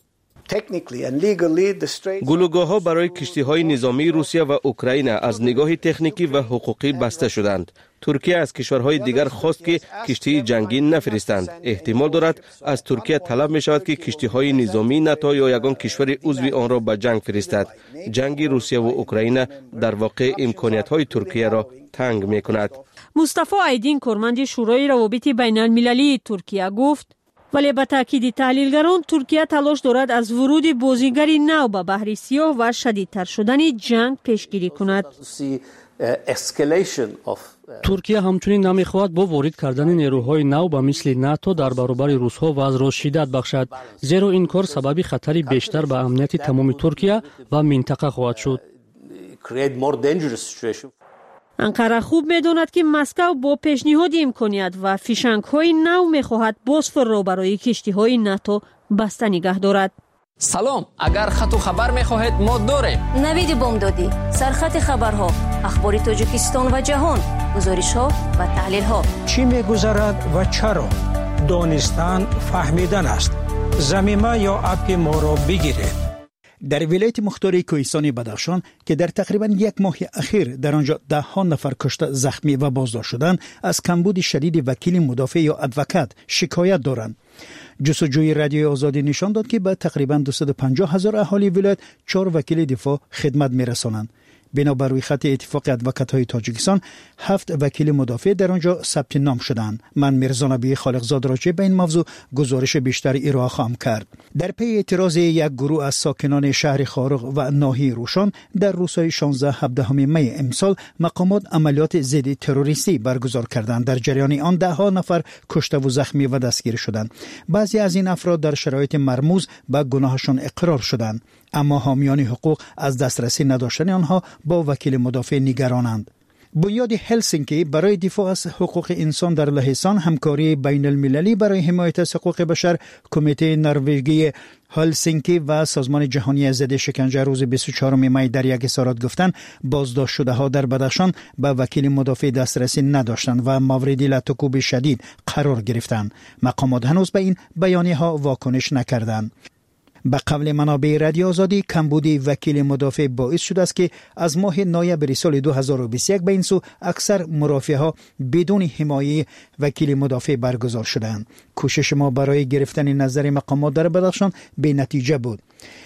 گلوگاه‌ها برای کشتی‌های نظامی روسیه و اوکراین از نگاه تکنیکی و حقوقی بسته شدند. ترکیه از کشورهای دیگر خواست که کشتی جنگی نفرستند. احتمال دارد از ترکیه طلب می شود که کشتی‌های نظامی ناتو یا یگان کشور عضو آن را به جنگ فرستد. جنگ روسیه و اوکراین در واقع امکانیت‌های ترکیه را تنگ می کند. مصطفی ایدین کارمند شورای روابط بین المللی ترکیه گفت ولی به تاکید تحلیلگران ترکیه تلاش دارد از ورود بازیگری نو به بحر سیاه و شدیدتر شدن جنگ پیشگیری کند. ترکیه همچنین نمیخواهد با وارد کردن نیروهای نو به مثل ناتو در برابر روس‌ها وضع را شدت بخشد، زیرا این کار سبب خطری بیشتر به امنیت تمام ترکیه و منطقه خواهد شد. انقره خوب می‌داند که مسکو با پیشنهاد امکانیت و فیشنگ‌های نو می‌خواهد بوسفور را برای کشتی‌های ناتو بسته نگه دارد. سلام، اگر خط و خبر می‌خواهید ما داریم. نوید بامدادی، سرخط خبرها، اخبار تاجیکستان و جهان، گزارش‌ها و تحلیل‌ها. چی می‌گذرد و چرا؟ دانستن فهمیدن است. زمینه یا اپ ما را بگیرید. در ولایت مختار کوهستان بدخشان که در تقریبا یک ماه اخیر در آنجا ده ها نفر کشته، زخمی و بازداشت شدند، از کمبود شدید وکیل مدافع یا ادوکات شکایت دارند. جستجوی رادیوی آزادی نشان داد که به تقریبا دویست و پنجاه هزار اهالی ولایت چهار وکیل دفاع خدمت می‌رسانند. بنابر روی خط اتفاق ادوکات‌های تاجیکستان هفت وکیل مدافع در آنجا ثبت نام شدند. من میرزا نبی خالقزاد راجع به این موضوع گزارش بیشتر ارائه خواهم کرد. در پی اعتراض یک گروه از ساکنان شهر خارق و ناحیه روشان در روزهای شانزده هفدهم می امسال مقامات عملیات ضد تروریستی برگزار کردند. در جریان آن ده ها نفر کشته و زخمی و دستگیر شدند. بعضی از این افراد در شرایط مرموز به گناهشان اقرار شدند، اما حامیان حقوق از دسترسی نداشتن آنها با وکیل مدافع نگرانند. بنیاد هلسینکی برای دفاع از حقوق انسان در لهستان، همکاری بین المللی برای حمایت از حقوق بشر، کمیته نروژی هلسینکی و سازمان جهانی ضد شکنجه روز بیست و چهارم می در یک اظهارات گفتند بازداشت شده ها در بدخشان به وکیل مدافع دسترسی نداشتند و مورد لطکوب شدید قرار گرفتند. مقامات هنوز به این بیانیه ها واکنش نکردند. به قول منابع رادیو آزادی، کمبودی وکیل مدافع باعث شده است که از ماه نوامبر سال دو هزار و بیست و یک به این سو اکثر مرافعه ها بدون حمایت وکیل مدافع برگزار شدند. کوشش ما برای گرفتن نظر مقامات در بدخشان بی نتیجه بود.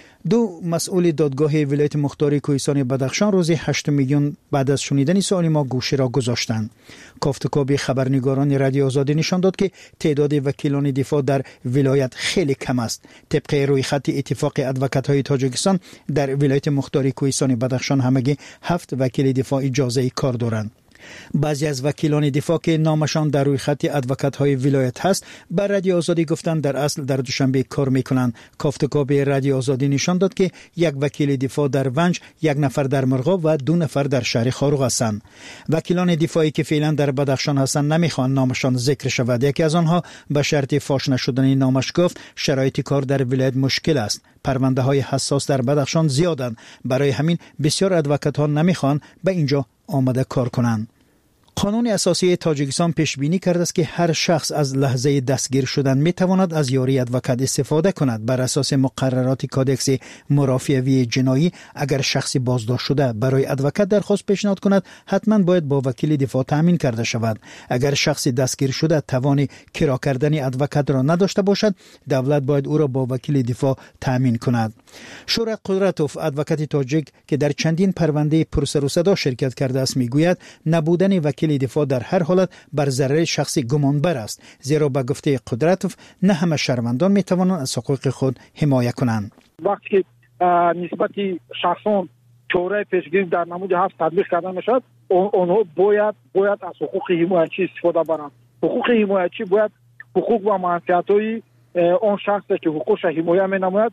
دو مسئول دادگاه ولایت مختار کوهستان بدخشان روز هشت میلیون بعد از شنیدن سوال ما گوشه را گذاشتند. کافتکاب خبرنگاران رادیو آزادی نشان داد که تعداد وکیلان دفاع در ولایت خیلی کم است. طبق روی خط اتفاق ادوکات‌های تاجیکستان در ولایت مختار کوهستان بدخشان همگی هفت وکیل دفاع اجازه کار دارند. بعضی از وکیلان دفاع که نامشان در روی خط ادوکات‌های ولایت هست بر رادیو آزادی گفتند در اصل در دوشنبه کار میکنند. کافتکاب رادیو آزادی نشان داد که یک وکیل دفاع در ونج، یک نفر در مرغاب و دو نفر در شهر خارق هستند. وکیلان دفاعی که فعلا در بدخشان هستند نمیخوان نامشان ذکر شود. یکی از آنها به شرط فاش نشدن نامش گفت شرایط کار در ولایت مشکل است. پرونده های حساس در بدخشان زیادند، برای همین بسیار ادوکات ها نمیخوان به اینجا آمده کار کنند. قانون اساسی تاجیکستان پیش بینی کرده است که هر شخص از لحظه دستگیر شدن می تواند از یاری ادوکات استفاده کند. بر اساس مقررات کادکس مرافعه‌ای جنایی، اگر شخصی بازداشت شده برای ادوکات درخواست پیشنهاد کند، حتما باید با وکیل دفاع تامین کرده شود. اگر شخصی دستگیر شده توان کرا کردن ادوکات را نداشته باشد، دولت باید او را با وکیل دفاع تامین کند. شورای قدرتوف، ادوکات تاجیک که در چندین پرونده پرسر و صدا شرکت کرده است، میگوید نبودن وکیل دفاع در هر حالت بر ضرر شخصی گمانبر است، زیرا به گفته قدرتوف نه همه شهروندان می توانند از حقوق خود حمایت کنند. وقتی که نسبت شخصان چاره پیشگیری در نمود هفت تطبیق کرده میشد، آنها باید باید از حقوق حمایتی استفاده برند. حقوق حمایتی باید حقوق و منفعت‌های آن شخصی که حقوقش حمایت می‌نماید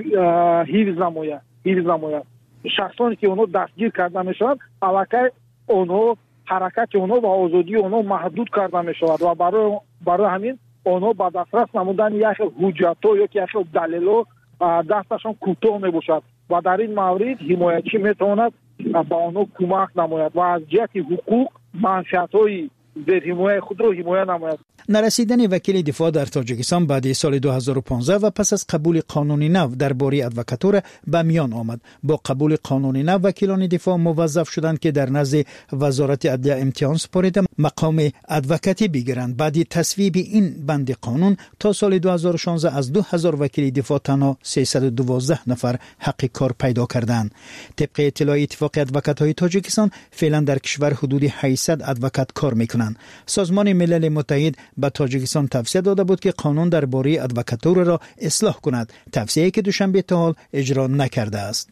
حفظ نماید. حفظ نماید. شخصانی که آنها دستگیر کرده میشد، الکی آنها حرکت اونها و آزادی اونها محدود کرده می شود و برای برای همین اونها با دسترس نمودن یک حجت یا یک دلیل دستشان کوتاه می باشد و در این مورد حمایتی می تواند با اونها کمک نماید و از جهت حقوق منفعت های در حمایت خود را حمایت نماید. نرسیدن وکیل دفاع در تاجیکستان بعد سال دو هزار و پانزده و پس از قبول قانون نو درباره ادوکاتور به میان آمد. با قبول قانون نو وکیلان دفاع موظف شدند که در نزد وزارت عدلیه امتحان سپارده مقام ادوکاتی بگیرند. بعد تصویب این بند قانون تا سال دو هزار و شانزده از دو هزار وکیل دفاع تنها سیصد و دوازده نفر حق کار پیدا کردند. طبق اطلاع اتفاق ادوکات‌های تاجیکستان فعلا در کشور حدود هشتصد ادوکات کار میکنند. سازمان ملل متحد به تاجیکستان توصیه داده بود که قانون درباره ادوکاتور را اصلاح کند، توصیه‌ای که دوشنبه تا حال اجرا نکرده است.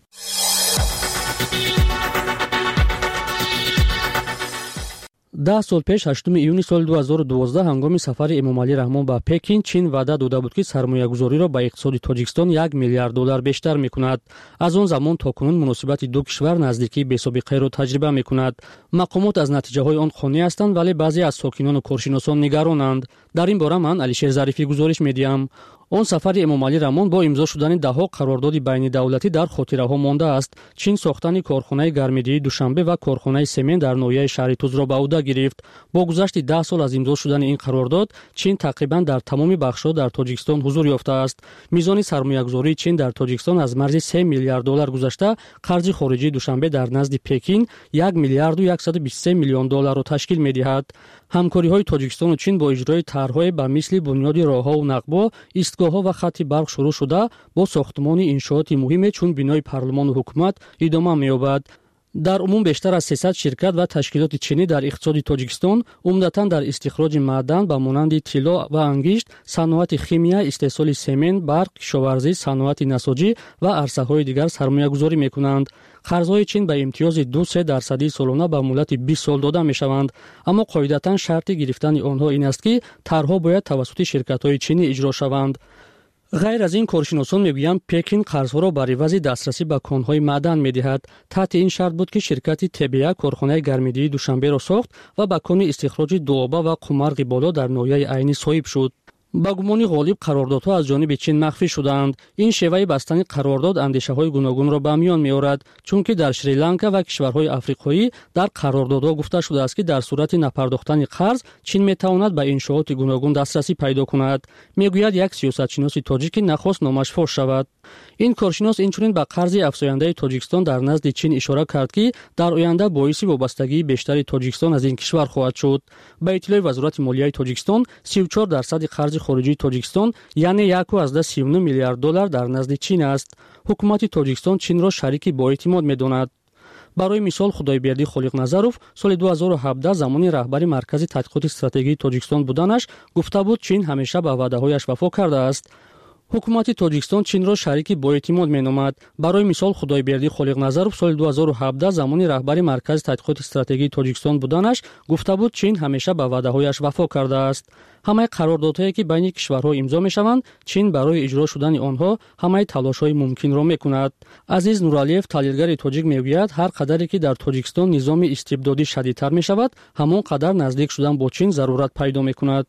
ده سال پیش هشتم ایون سال دو هزار و دوازده هنگام سفر امامعلی رحمان به پکین چین وعده داده بود که سرمایه‌گذاری را به اقتصاد تاجیکستان یک میلیارد دلار بیشتر می‌کند. از آن زمان تا کنون مناسبت دو کشور نزدیکی بی‌سابقه را تجربه می‌کند. مقامات از نتیجه‌های آن خانه هستند ولی بعضی از ساکنان و کارشناسان نگرانند. در این باره من علیشیر ظریفی گزارش می‌دهم. آن سفر امامعلی رحمان با امضا شدن ده‌ها قرارداد بین دولتی در خاطره‌ها مانده است. چین ساختن کارخانه گرمدهی دوشنبه و کارخانه سمنت در ناحیه شهر توز را به عهده گرفت. با گذشت ده سال از امضا شدن این قرارداد، چین تقریباً در تمام بخش‌ها در تاجیکستان حضور یافته است. میزان سرمایه‌گذاری چین در تاجیکستان از مرز سه میلیارد دلار گذشته، قرض خارجی دوشنبه در نزد پکین یک میلیارد و صد و بیست و سه میلیون دلار را تشکیل می‌دهد. همکاری‌های تاجیکستان و چین با اجرای طرح‌های به مثل بنیاد راه‌ها و نقب‌ها، ایستگاه‌ها و خط برق شروع شده، با ساختمان انشاءات مهم چون بنای پارلمان و حکومت ادامه می‌یابد. در عموم بیشتر از سیصد شرکت و تشکیلات چینی در اقتصاد تاجیکستان، عمدتاً در استخراج معدن به مانند طلا و انگشت، صنعت خیمیا، استحصال سمنت، برق، کشاورزی، صنعت نساجی و عرصه‌های دیگر سرمایه‌گذاری می‌کنند. قرض‌های چین به امتیاز دو سه درصدی سالانه به مدت بیست سال داده می‌شوند، اما قاعدتاً شرط گرفتن آنها این است که طرح‌ها باید توسط شرکت‌های چینی اجرا شوند. غیر از این، کارشناسان میگویند پکین قرضها را بر عوض دسترسی به کان‌های معدن می‌دهد. تحت این شرط بود که شرکت تبیا کارخانه گرمدهی دوشنبه را ساخت و به کان استخراج دوآبه و قمرق بالا در ناحیه عینی صاحب شد. با گمان غالب قراردادها از جانب چین مخفی شدند. این شیوه بستن قرارداد اندیشه‌های گوناگون را به میان می‌آورد، چون که در شریلانکا و کشورهای آفریقایی در قراردادها گفته شده است که در صورت نپرداختن قرض چین می‌تواند به انشاءات گوناگون دسترسی پیدا کند. میگوید یک سیاستشناس تاجیک نخواست نامش فاش شود. این کارشناس اینچنین به قرض افزاینده تاجیکستان در نزد چین اشاره کرد که در آینده باعث وابستگی بیشتر تاجیکستان از این کشور خواهد شد. به اطلاع وزارت مالیه تاجیکستان، سی و چهار درصد قرض خارجی تاجیکستان یعنی یک و از سی و نه میلیارد دلار در نزد چین است. حکومت تاجیکستان چین را شریک با اعتماد می‌داند. برای مثال خدایبردی خالق نظروف سال دو هزار و هفده زمانی رهبر مرکز تحقیقات استراتژی تاجیکستان بودنش گفته بود چین همیشه به وعده‌هایش وفا کرده است. حکومت تاجیکستان چین را شریک با اعتماد می‌نامد. برای مثال خدایبردی خالق نظروف سال دو هزار و هفده زمانی رهبر مرکز تحقیقات استراتژی تاجیکستان بودنش گفته بود چین همیشه به وعده‌هایش وفا کرده است. همه قراردادهایی که بین کشورها امضا می‌شوند، چین برای اجرا شدن آنها همه تلاش‌های ممکن را می‌کند. عزیز نورعلیف تحلیلگر تاجیک می‌گوید هر قدری که در تاجیکستان نظام استبدادی شدیدتر می‌شود، همان قدر نزدیک شدن با چین ضرورت پیدا می‌کند.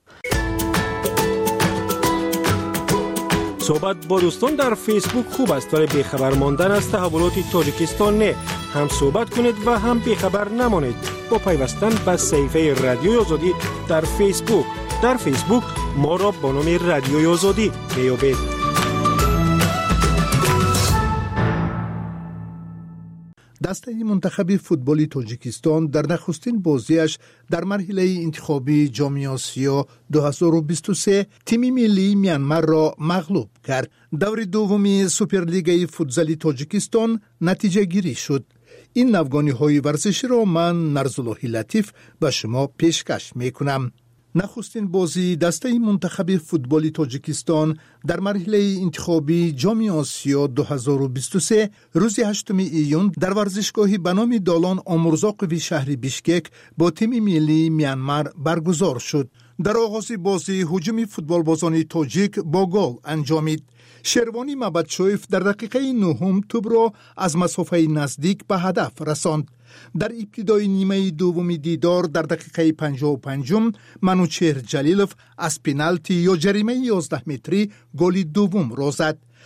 صحبت با دوستان در فیسبوک خوب است ولی بیخبر ماندن از تحولات تاجیکستان نه. هم صحبت کنید و هم بیخبر نمانید با پیوستن به صفحه رادیوی آزادی در فیسبوک. در فیسبوک ما را با نام رادیوی آزادی بیابید. دسته منتخب فوتبال تاجیکستان در نخستین بازیش در مرحله انتخابی جام آسیا دو هزار و بیست و سه تیم ملی میانمار را مغلوب کرد. دور دومی سوپرلیگ فوتزال تاجیکستان نتیجه گیری شد. این نوگانی های ورزشی را من نرزالله لطیف به شما پیشکش می کنم. نخستین بازی دسته منتخب فوتبال تاجیکستان در مرحله انتخابی جام آسیا دو هزار و بیست و سه روز هشتم ایون در ورزشگاهی به نام دالان آمرزاقوی شهر بیشکک با تیم ملی میانمار برگزار شد. در آغاز بازی هجوم فوتبالبازان تاجیک با گل انجامید. شروانی مبدشویف در دقیقه نهم توپ را از مسافه نزدیک به هدف رساند. در ابتدای نیمه دوم دیدار در دقیقه پنجاه و پنج منوچهر جلیلوف از پنالتی یا جریمه یازده متری گل دوم را زد.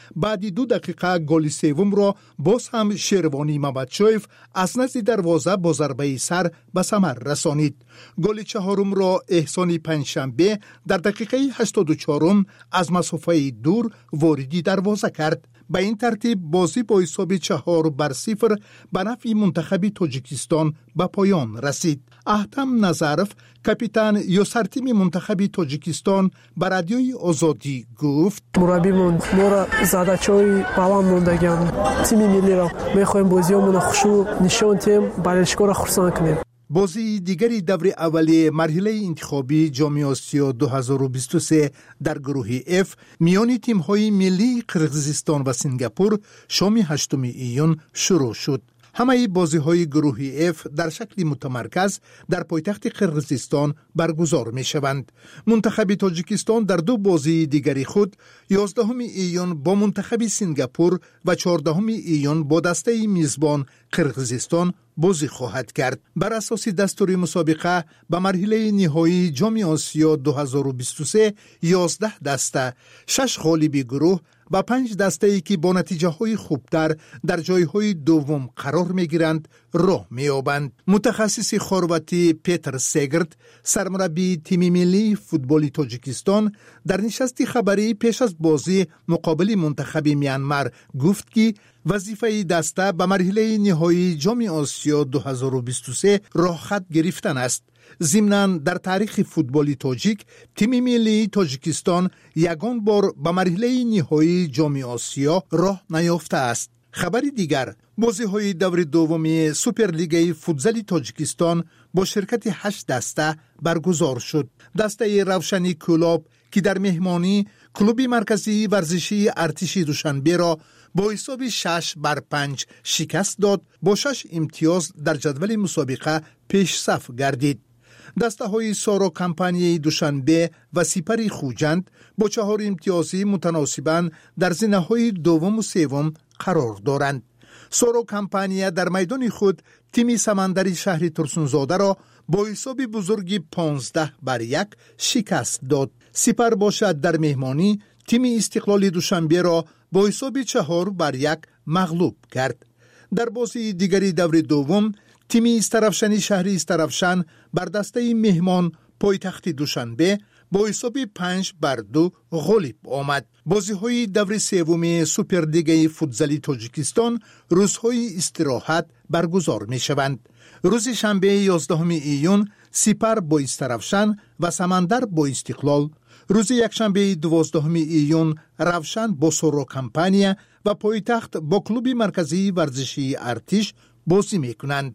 بعد دو دقیقه گل سوم را باز هم شیروانی ممدشویف از نزد دروازه با ضربه سر به ثمر رسانید. گل چهارم را احسان پنجشنبه در دقیقه هشتاد و چهار از مسافه دور واردی دروازه کرد. به این ترتیب بازی با حساب چهار بر صفر به نفع منتخب تاجیکستان به پایان رسید. احتم نظرف کاپیتان یا سرتیم منتخب تاجیکستان به رادیوی آزادی گفت مربیمون ما را زدچای بالا موندگان تیم ملی را میخوایم بازیامون خوشو نشون تیم بالشکو را خرسان کنیم. بازی دیگری دور اولی مرحله انتخابی جام آسیا دو هزار و بیست و سه در گروه اف میان تیم‌های ملی قرقیزستان و سنگاپور شام هشتم ایون شروع شد. همه بازی‌های گروه اف در شکل متمرکز در پایتخت قرقیزستان برگزار می‌شوند. منتخب تاجیکستان در دو بازی دیگری خود یازدهم ایون با منتخب سنگاپور و چهاردهم ایون با دسته میزبان قرقیزستان بازی خواهد کرد. بر اساس دستور مسابقه به مرحله نهایی جام آسیا دو هزار و بیست و سه یازده دسته، شش غالب گروه و پنج دسته ای که با نتیجه های خوبتر در جای های دوم قرار می گیرند راه می یابند. متخصص خرواتی پیتر سگرد، سرمربی تیم ملی فوتبال تاجیکستان، در نشست خبری پیش از بازی مقابل منتخب میانمار گفت که وظیفه دسته به مرحله نهایی جام آسیا دو هزار و بیست و سه راه خط گرفتن است. ضمناً در تاریخ فوتبال تاجیک تیم ملی تاجیکستان یگان بار به مرحله نهایی جام آسیا راه نیافته است. خبر دیگر، بازی‌های دور دومی سوپرلیگ فوتزال تاجیکستان با شرکت هشت دسته برگزار شد. دسته روشنی کلاب که در مهمانی کلوب مرکزی ورزشی ارتش دوشنبه را با حساب شش بر پنج شکست داد، با شش امتیاز در جدول مسابقه پیش صف گردید. دسته های سارا کمپانی دوشنبه و سپر خوجند با چهار امتیازی متناسباً در زینه های دوم و سوم قرار دارند. سارا کمپانی در میدان خود تیم سمندری شهر ترسونزاده را با حساب بزرگی پانزده بر یک شکست داد. سپر باشد در مهمانی تیم استقلال دوشنبه را با حساب چهار بر یک مغلوب کرد. در بازی دیگری دور دوم تیم استرافشنی شهر استرافشن بر دسته مهمان پایتخت دوشنبه با حساب پنج بر دو غالب آمد. بازی های دور سوم سوپرلیگ فوتزال تاجیکستان روزهای استراحت برگزار می شوند. روز شنبه یازدهم ایون سپر با استرافشن و سمندر با استقلال، روز یکشنبه دوازدهم ایون روشن با سورو کمپانیا و پایتخت با کلوب مرکزی ورزشی ارتش بازی میکنند.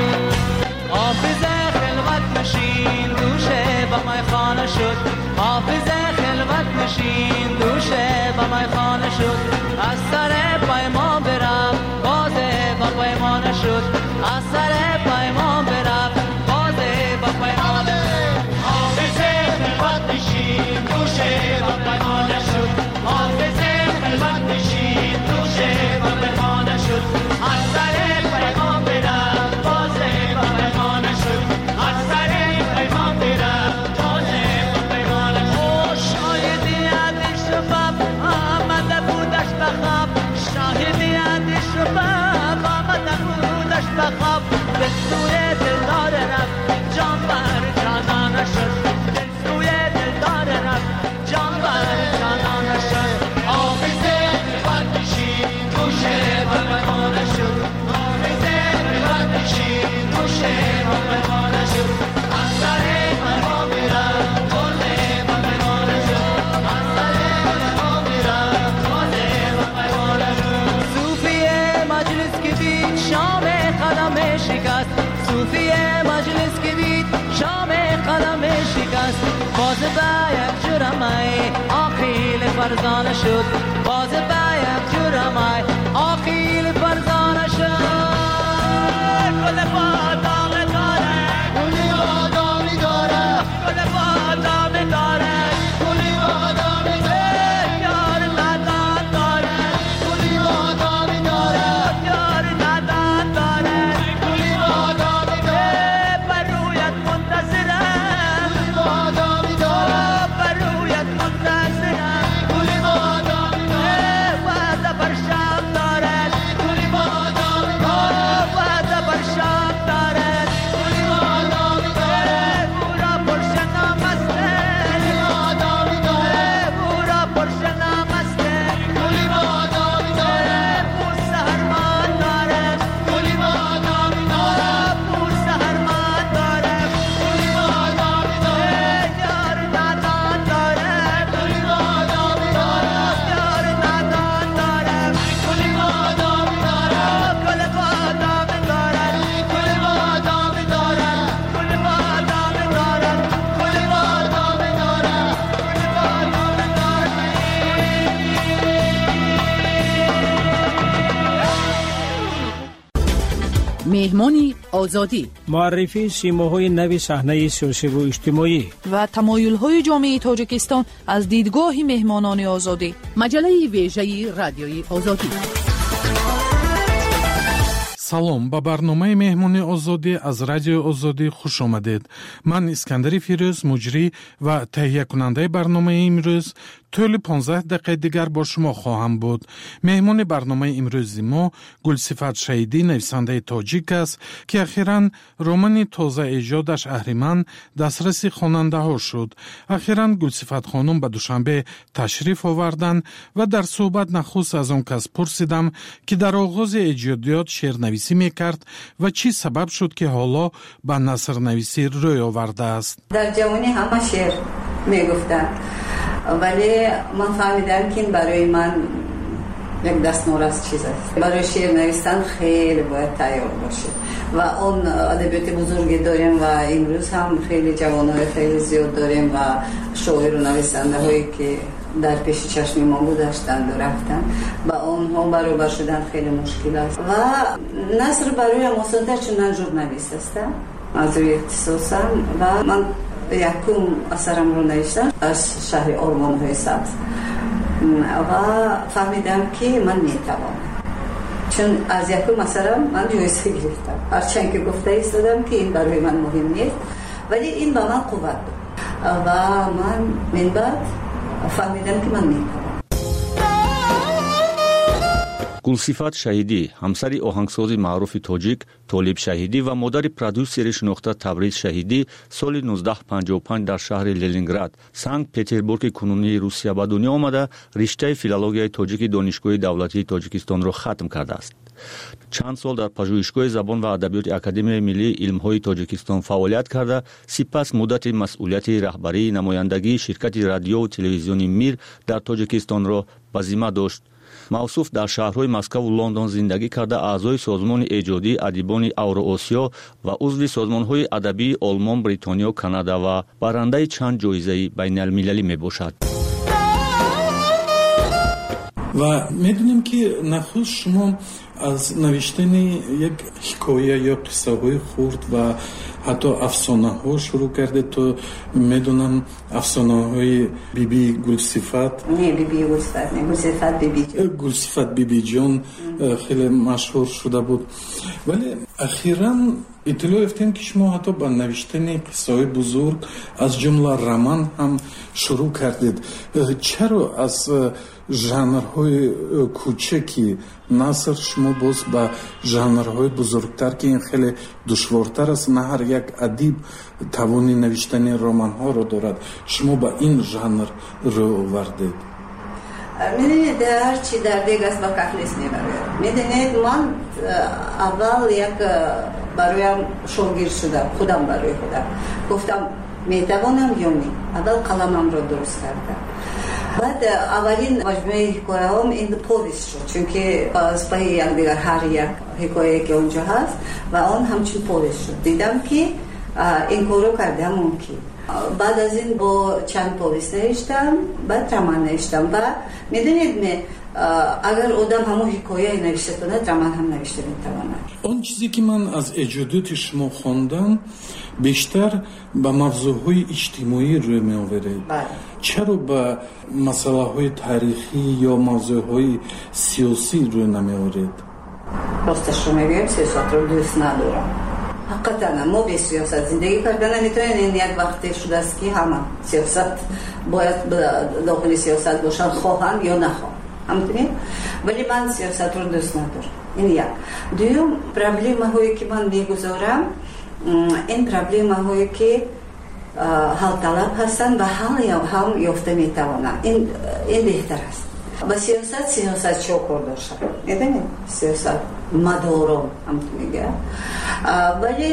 حافظ خلوت نشین دوشه با مای خانه شد، حافظ خلوت نشین دوشه با مای خانه شد، از سر پیمان برم بازه با پیمان شد، از سر پیمان برم بازه با پیمان شد. حافظ خلوت نشین دوشه با پیمان شد، حافظ خلوت نشین دوشه با پیمان شد، از سر پیمان برم بازه با پیمان شد، از سر پیمان برم بازه با پیمان شد. شاهدی عدش شباب آمده بودش بخواب، شاهدی عدش شباب آمده بودش بخواب، به سوی دلدار رفت جان بر جانان شد، به سوی دلدار رفت جان بر جانان شد. حافظ خلوت نشین دوشه با پیمان شد، حافظ خلوت نشین دوشه با پیمان شد، از سر پیمان میرم بازه با پیمان شد، از سر پیمان میرم بازه با پیمان شد. صوفیه مجلس که بید شام قدم شکست، صوفیه مجلس که بید شام قدم شکست، باز به یک جرمای آخیل فرزانه شد، باز به یک جرمای آخیل فرزانه شد. گل بادامی داره، گلی بادامی داره، گل بادامی داره، گلی بادامی داره، یار ندان داره، گلی بادامی داره، یار ندان داره، گلی بادامی داره، بر رویت منتظرم، گلی بادامی داره، بر رویت منتظرم، گلی بادامی داره، بر مهمان آزادی، معرفی سیماهای نوی صحنه سیاسی و اجتماعی و تمایل‌های جامعه تاجیکستان از دیدگاه مهمانان آزادی. مجله ویژه رادیوی آزادی. салом ба барномаи меҳмони озодӣ аз радиои озодӣ хуш омадед. ман искандари фирӯз муҷрӣ ва таҳиякунандаи барномаи имрӯз طول پانزده دقیقه دیگر با شما خواهم بود. مهمان برنامه امروزی ما گلصفت شهیدی نویسنده تاجیک است که اخیراً رمان تازه ایجادش اهریمن دسترس خواننده ها شد. اخیراً گلصفت خانم به دوشنبه تشریف آوردند و در صحبت نخست از آن کس پرسیدم که در آغاز ایجادیات شعرنویسی میکرد و چی سبب شد که حالا به نثرنویسی روی آورده است. در جوانی همه شعر میگفتن، ولی من فهمیدم که این برای من یک دستمزد چیز است. برای شعر نوشتن خیلی باید تیار باشه و اون ادبیات بزرگی داریم و امروز هم خیلی جوانای خیلی زیاد داریم و شاعر و نویسنده هایی که در پیش چشم ما گذشتند و رفتن با اونها برابر شدن خیلی مشکل است و نثر برای آسان‌تر چون من ژورنالیست هستم از روی اختصاصم و من یکم اثرم رو نوشتم از شهر آرمان‌های سبز و فهمیدم که من میتوانم، چون از یکم اثرم من جایزه گرفتم، هرچند که گفته ایستادم که این برای من مهم نیست ولی این به من قوت داد و من من بعد فهمیدم که من میتوانم. گلصفت شهیدی همسری آهنگساز معروف تاجیک طالب شهیدی و مادر پرودوسر شناخته تبریز شهیدی سال نوزده پنجاه و پنج در شهر لنینگراد سنت پترزبورگ کنونی روسیه به دنیا آمده رشته فیلولوژی تاجیک دانشگاه دولتی تاجیکستان را ختم کرده است. چند سال در پژوهشگاه زبان و ادبیات اکادمی ملی علم‌های تاجیکستان فعالیت کرده، سپس مدت مسئولیت رهبری نمایندگی شرکت رادیو و تلویزیونی میر در تاجیکستان را به ذمه داشت. موصوف در شهرهای مسکو و لندن زندگی کرده اعضای سازمان ایجادی ادیبان اوراسیا و عضو سازمان‌های ادبی آلمان، بریتانیا و کانادا و برنده چند جایزه بین‌المللی میباشد. و میدونیم که نخست شما از نوشتن یک حکایه یا قصه های خورد و حتی افسانه ها شروع کرده تا میدونم افسانه های بی بی گلصفت نه بی بی گلصفت نه گلصفت بی بی جان گلصفت بی بی جان خیلی مشهور شده بود، ولی اخیراً اطلاع یافتیم که شما حتی با نوشتن قصه های بزرگ از جمله رمان هم شروع کردید. چرا از ژانرهای کوچکی نثر شما باز با ژانرهای بزرگتر که این خیلی دشوارتر است، نه هر یک ادیب توانی نوشتن رمان ها رو دارد، شما با این ژانر رو آوردید؟ میدونید هر چی در دیگ است با کفلیس میبرید. میدونید من اول یک برایم شاگرد شدم، خودم برای خودم گفتم میتوانم یا نه. اول قلمم رو درست کردم، بعد اولین مجموعه حکایه هم این پویست شد، چون که از پای یک دیگر هر یک حکایه که اونجا هست و اون همچون پویست شد. دیدم که این کارو کردم ممکن. بعد از این با چند پویست نوشتم، بعد رمان نوشتم و میدونید می اگر آدم همون حکایه نوشته کنه رمان هم نوشته میتواند. اون چیزی که من از ایجادات شما خواندم بیشتر به موضوعهای اجتماعی روی می آورید. چرا به مسئله های تاریخی یا موضوعهای سیاسی روی نمی آورید؟ راستش رو میگم سیاست رو دوست ندارم. حقیقتا ما به سیاست زندگی کردن نمیتونیم. این یک وقتی شده است که همه سیاست باید داخل سیاست باشن خواهند یا نخواهند، همونطوری. ولی من سیاست رو دوست ندارم. این یک. دوم پرابلم هایی که من میگذارم این پرابلم هایی که حل طلب هستن و حل یا هم یافته میتوانند. این این بهتر است. با سیاست سیاست چوکور داشتن، میدونید سیاست مدارم هم میگه، ولی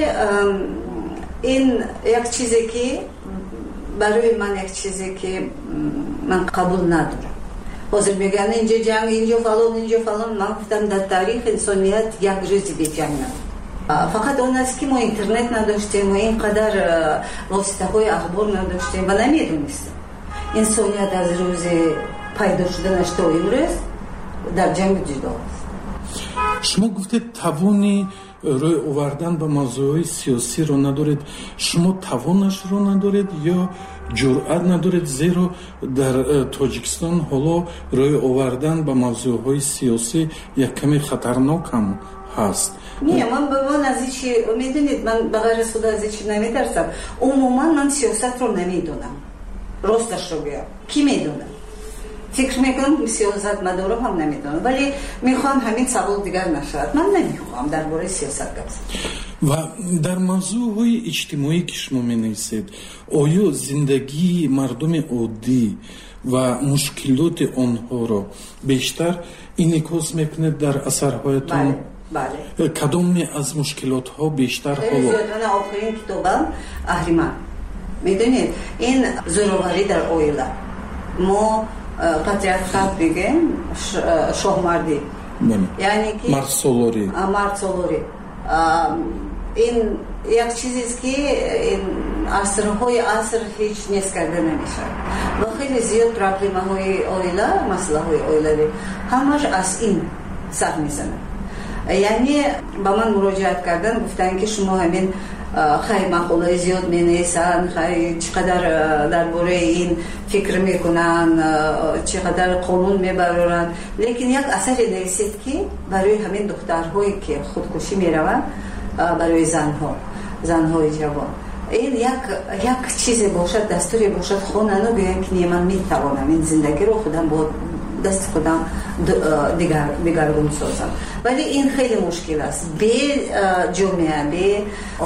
این یک چیزی که برای من یک چیزی که من قبول ندارم. حاضر میگن اینجا جنگ، اینجا فلان، اینجا فلان. من گفتم در تاریخ انسانیت یک روزی به جنگ نبود. فقط اون است که ما اینترنت نداشتیم و اینقدر واسطه های اخبار نداشتیم و نمیدونستیم انسانیت از روز پیدا شدنش تا امروز در جنگ جدا است. شما گفتید توانی روی آوردن به موضوع سیاسی رو ندارید، شما توانش رو ندارید یا جرأت ندارید؟ زیرا در تاجیکستان حالا روی آوردن به موضوع های سیاسی یک کمی خطرناک هم هست. نه، من به من از این چی میدونید، من به غیر خدا از این چی نمیترسم. عموما من سیاست رو نمیدونم، راستش رو بگم. کی میدونه؟ فکر میکنم سیاست مدارم هم نمیدونم، ولی میخوام همین سوال دیگر نشد. من نمیخوام درباره سیاست گفتم. و در موضوع های اجتماعی که شما می نویسید، آیا زندگی مردم عادی و مشکلات آنها را بیشتر انعکاس میکنید در اثرهایتان؟ بله بله. کدام از مشکلات ها بیشتر حالا؟ زیادان آخرین کتابم اهریمن. میدونید این زوروری در اویله، ما پاتریارخات بگیم شاهمردی، یعنی که مرد سالاری. مرد سالاری این یک چیزی است که این عصرهای عصر هیچ نیست کرده نمیشه و خیلی زیاد پرابلم های اویله، مسئله های اویله همش از این سر میزنه. یعنی با من مراجعت کردن، گفتن که شما همین خیلی مقاله زیاد مینویسن، خیلی چقدر درباره این فکر میکنن، چقدر قانون میبرن، لیکن یک اثری نویسید که برای همین دخترهایی که خودکشی میروند، برای زنها زنهای جوان، این یک یک چیزی باشد، دستوری باشد، خواننده بگن که من میتوانم این زندگی رو خودم با دست خودم دیگر دیگرگون سازم. ولی این خیلی مشکل است. به جامعه، به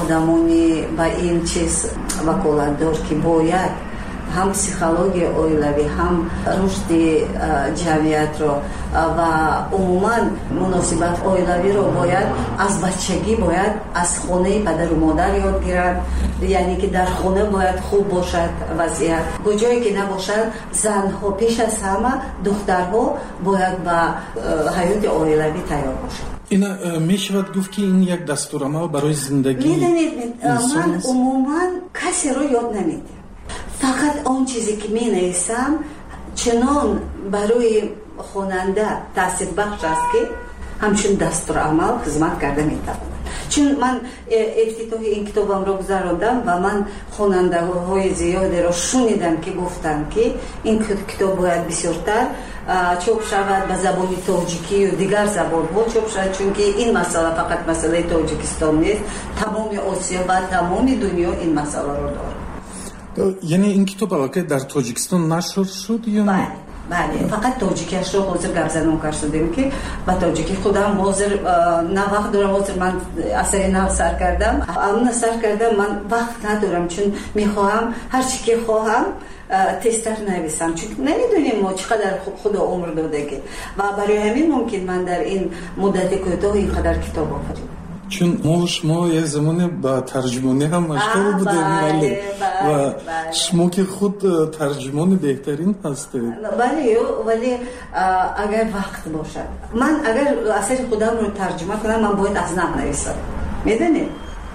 آدمانی با این چیز وکالت دار که باید هم پسیخولوژی اویلوی، هم رشد جمعیت رو و عموما مناسبت اویلوی رو باید از بچگی باید از خانه پدر و مادر یاد گیرند. یعنی که در خانه باید خوب باشد وضعیت، کجایی که نباشد زنها پیش از همه دخترها باید با حیات اویلوی تیار باشد. این می شود گفت که این یک دستورالعمل برای زندگی. میدونید من عموما کسی رو یاد نمیدم، فقط آن چیزی که می نویسم چنان برای خواننده تاثیر بخش است که همچون دستورالعمل خدمت کرده می توانم. چون من افتتاح این کتابم رو گذراندم و من خواننده های زیادی رو شنیدم که گفتن که این کتاب باید بسیارتر چاپ شود به زبان تاجیکی و دیگر زبان ها چاپ شود، چون که این مسئله فقط مسئله تاجیکستان نیست، تمام آسیا و تمام دنیا این مسئله رو داره. یعنی این کتاب البته در تاجیکستان نشر شد یا نه؟ بله، فقط تاجیکیش رو حاضر گپ زدن کردیم که با تاجیکی خودم حاضر نه وقت دارم، حاضر من اثر نو سر کردم، اون سر کردم من وقت ندارم، چون میخواهم هر چی که خواهم تستر نویسم، چون نمیدونیم ما چقدر خدا عمر داده که و برای همین ممکن من در این مدت کوتاه اینقدر کتاب آفریدم. چون ما شما یک زمانی با ترجمانی هم مشغول بودیم ولی و شما که خود ترجمان بهترین هستید. ولی ولی اگر وقت باشد، من اگر اثر خودم رو ترجمه کنم من باید از نو نویسم، میدونید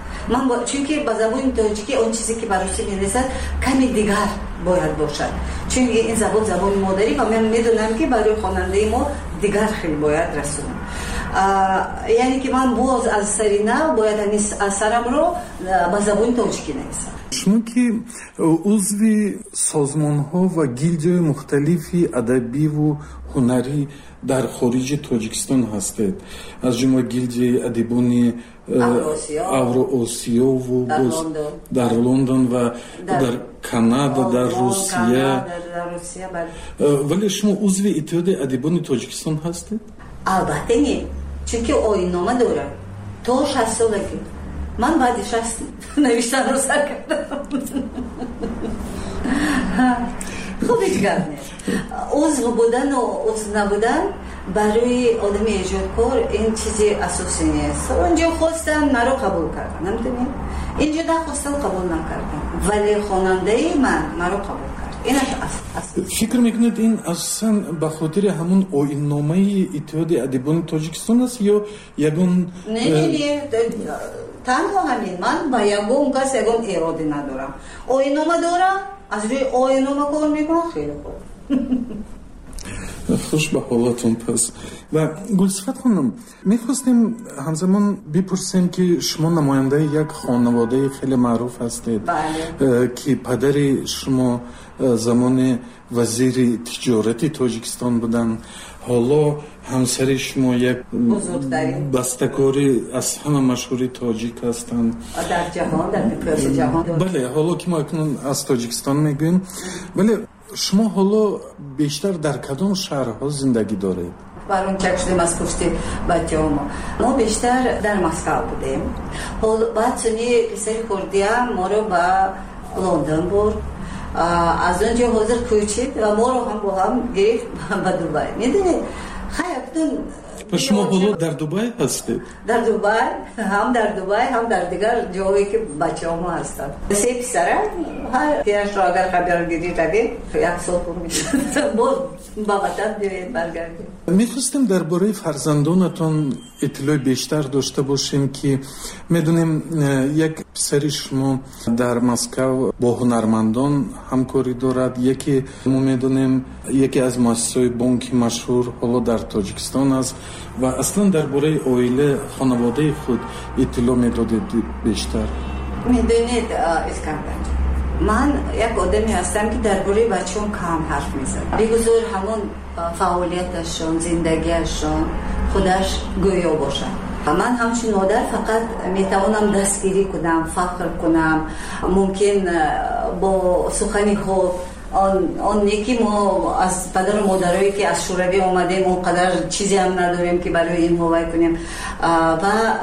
من با... چون که با زبان تاجیکی اون چیزی که برای می‌نویسد کمی دیگر باید باشد، چون این زبان زبان مادری و من میدونم که برای خواننده ما دیگر خیلی باید رسونم. یعنی که من باز از سری نو باید این اثرم رو با زبان تاجیکی نویسم. شما که عضو سازمان ها و گیلدهای مختلفی ادبی و هنری در خارج تاجیکستان هستید، از جمله گیلد ادیبان اوراسیا و در لندن و در کانادا، در روسیه، ولی شما عضو اتحاد ادیبان تاجیکستان هستید؟ البته نه، چون که آیین‌نامه دارم تا شصت سالگی. من بعد شصت نوشتن رو سر کردم. خب هیچ گپ نیست. عضو بودن و عضو نبودن برای آدم ایجادکار این چیزی اساسی نیست. اونجا خواستم مرا قبول کردن، نمیدونید؟ اینجا نخواستم قبول نکردم، ولی خواننده من مرا قبول کرد. این اصل. فکر میکنید این اصلا به خاطر همون آیین‌نامه اتحاد ادیبان تاجیکستان است یا یگان؟ نه نه نه تنها همین، من با یگان کس یگان اراده ندارم. آیین‌نامه دارم، از روی آیین‌نامه کار میکنم، خیلی خوب. خوش به حالتون. پس و گلصفت خانم میخواستیم همزمان بپرسیم که شما نماینده یک خانواده خیلی معروف هستید. بله. که پدر شما زمان وزیر تجارت تاجیکستان بودن، حالا همسر شما یک بسته‌کاری از همه مشهوری تاجیک هستند در جهان، در مقیاس جهان. بله، حالا که ما اکنون از تاجیکستان میگوییم، ولی شما حالا بیشتر در کدام شهرها زندگی دارید؟ برون چک شدیم از پشت بچه ما ما بیشتر در مسکو بودیم. حالا بعد سنی پسر خوردیم ما رو به لندن برد، از اونجا حاضر کوچید و ما رو هم با هم گرفت به دوبای. میدونید خیلی پس شما حالا در دوبای هستید؟ در دوبای، هم در دوبای هم در دیگر جایی که بچه ما هستند. سه پسره، هر پیش را اگر خبر گیری تگه یک سال پر میشه باز با وطن برگردیم. میخواستیم درباره فرزندانتون اطلاع بیشتر داشته باشیم که میدونیم یک پسر شما در مسکو با هنرمندان همکاری دارد، یکی ما میدونیم یکی از مؤسسات بانک مشهور حالا در تاجیکستان است و اصلا درباره عائله خانواده خود اطلاع میدادید بیشتر. میدونید اسکندر، من یک آدمی هستم که درباره بچه‌ام کم حرف میزنم. بگذار همون فعالیتشون، زندگیشون خودش گویا باشه. من همچون مادر فقط میتوانم دستگیری کنم، فخر کنم، ممکن با سخنی خوب آن آن نیکی ما از پدر و مادرایی که از شوروی اومدیم اونقدر چیزی هم نداریم که برای این هوای کنیم و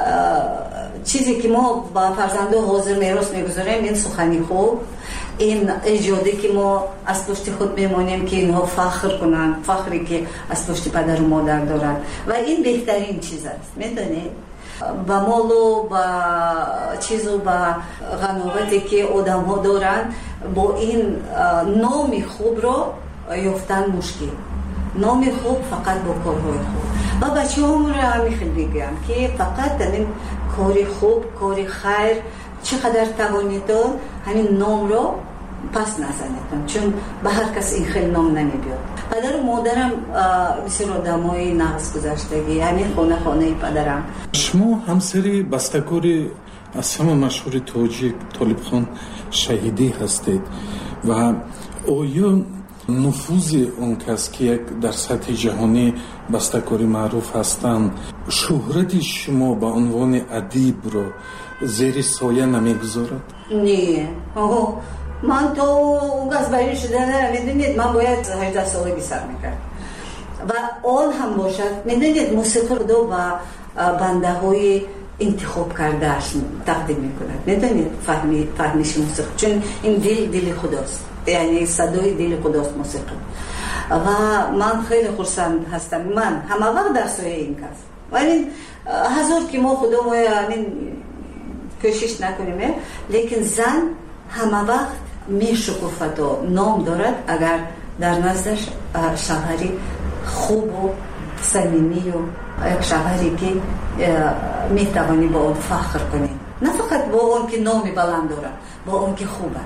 چیزی که ما با فرزندان حاضر میراث میگذاریم این سخنی خوب، این ایجادی که ما از پشت خود میمانیم که اینها فخر کنن، فخری که از پشت پدر و مادر دارن و این بهترین چیز است. میدونید با مال و با چیز و با غناوتی که آدم ها دارن با این نام خوب رو یافتن مشکل. نام خوب فقط با کارهای خوب. و بچه هم رو همی خیلی بگم که فقط این کاری خوب، کاری خیر چقدر توانیدون همین نام رو پس نزنیدن، چون به هر کس این خیلی نام نمیبید. پدر و مادرم بسیار آدمای نقص گذشتگی، همین خانه خانه پدرم. شما همسری بسته‌کاری از همه مشهور تاجیک طالب خان شهیدی هستید و آیا نفوذ اون کس که یک در سطح جهانی بسته‌کاری معروف هستند شهرت شما به عنوان ادیب رو زیر سایه نمیگذارد؟ نه، من تو اون از برای شدن میدونید من باید هجده سالگی سر میکرد و آن هم باشد. میدونید موسیقی رو با بنده های انتخاب کردهش تقدیم میکند. میدونید فهمی فهمیش موسیقی، چون این دل دل خداست، یعنی صدای دل خداست موسیقی. و من خیلی خرسند هستم، من همه وقت در سایه این کس ولی هزار که ما خودمون همین کوشش نکنیم، لیکن زن همه وقت می شکوفت و نام دارد اگر در نزدش شوهری خوب و صمیمی و یک شوهری که می توانی با اون فخر کنی، نه فقط با اون که نامی بلند دارد، با اون که خوبه.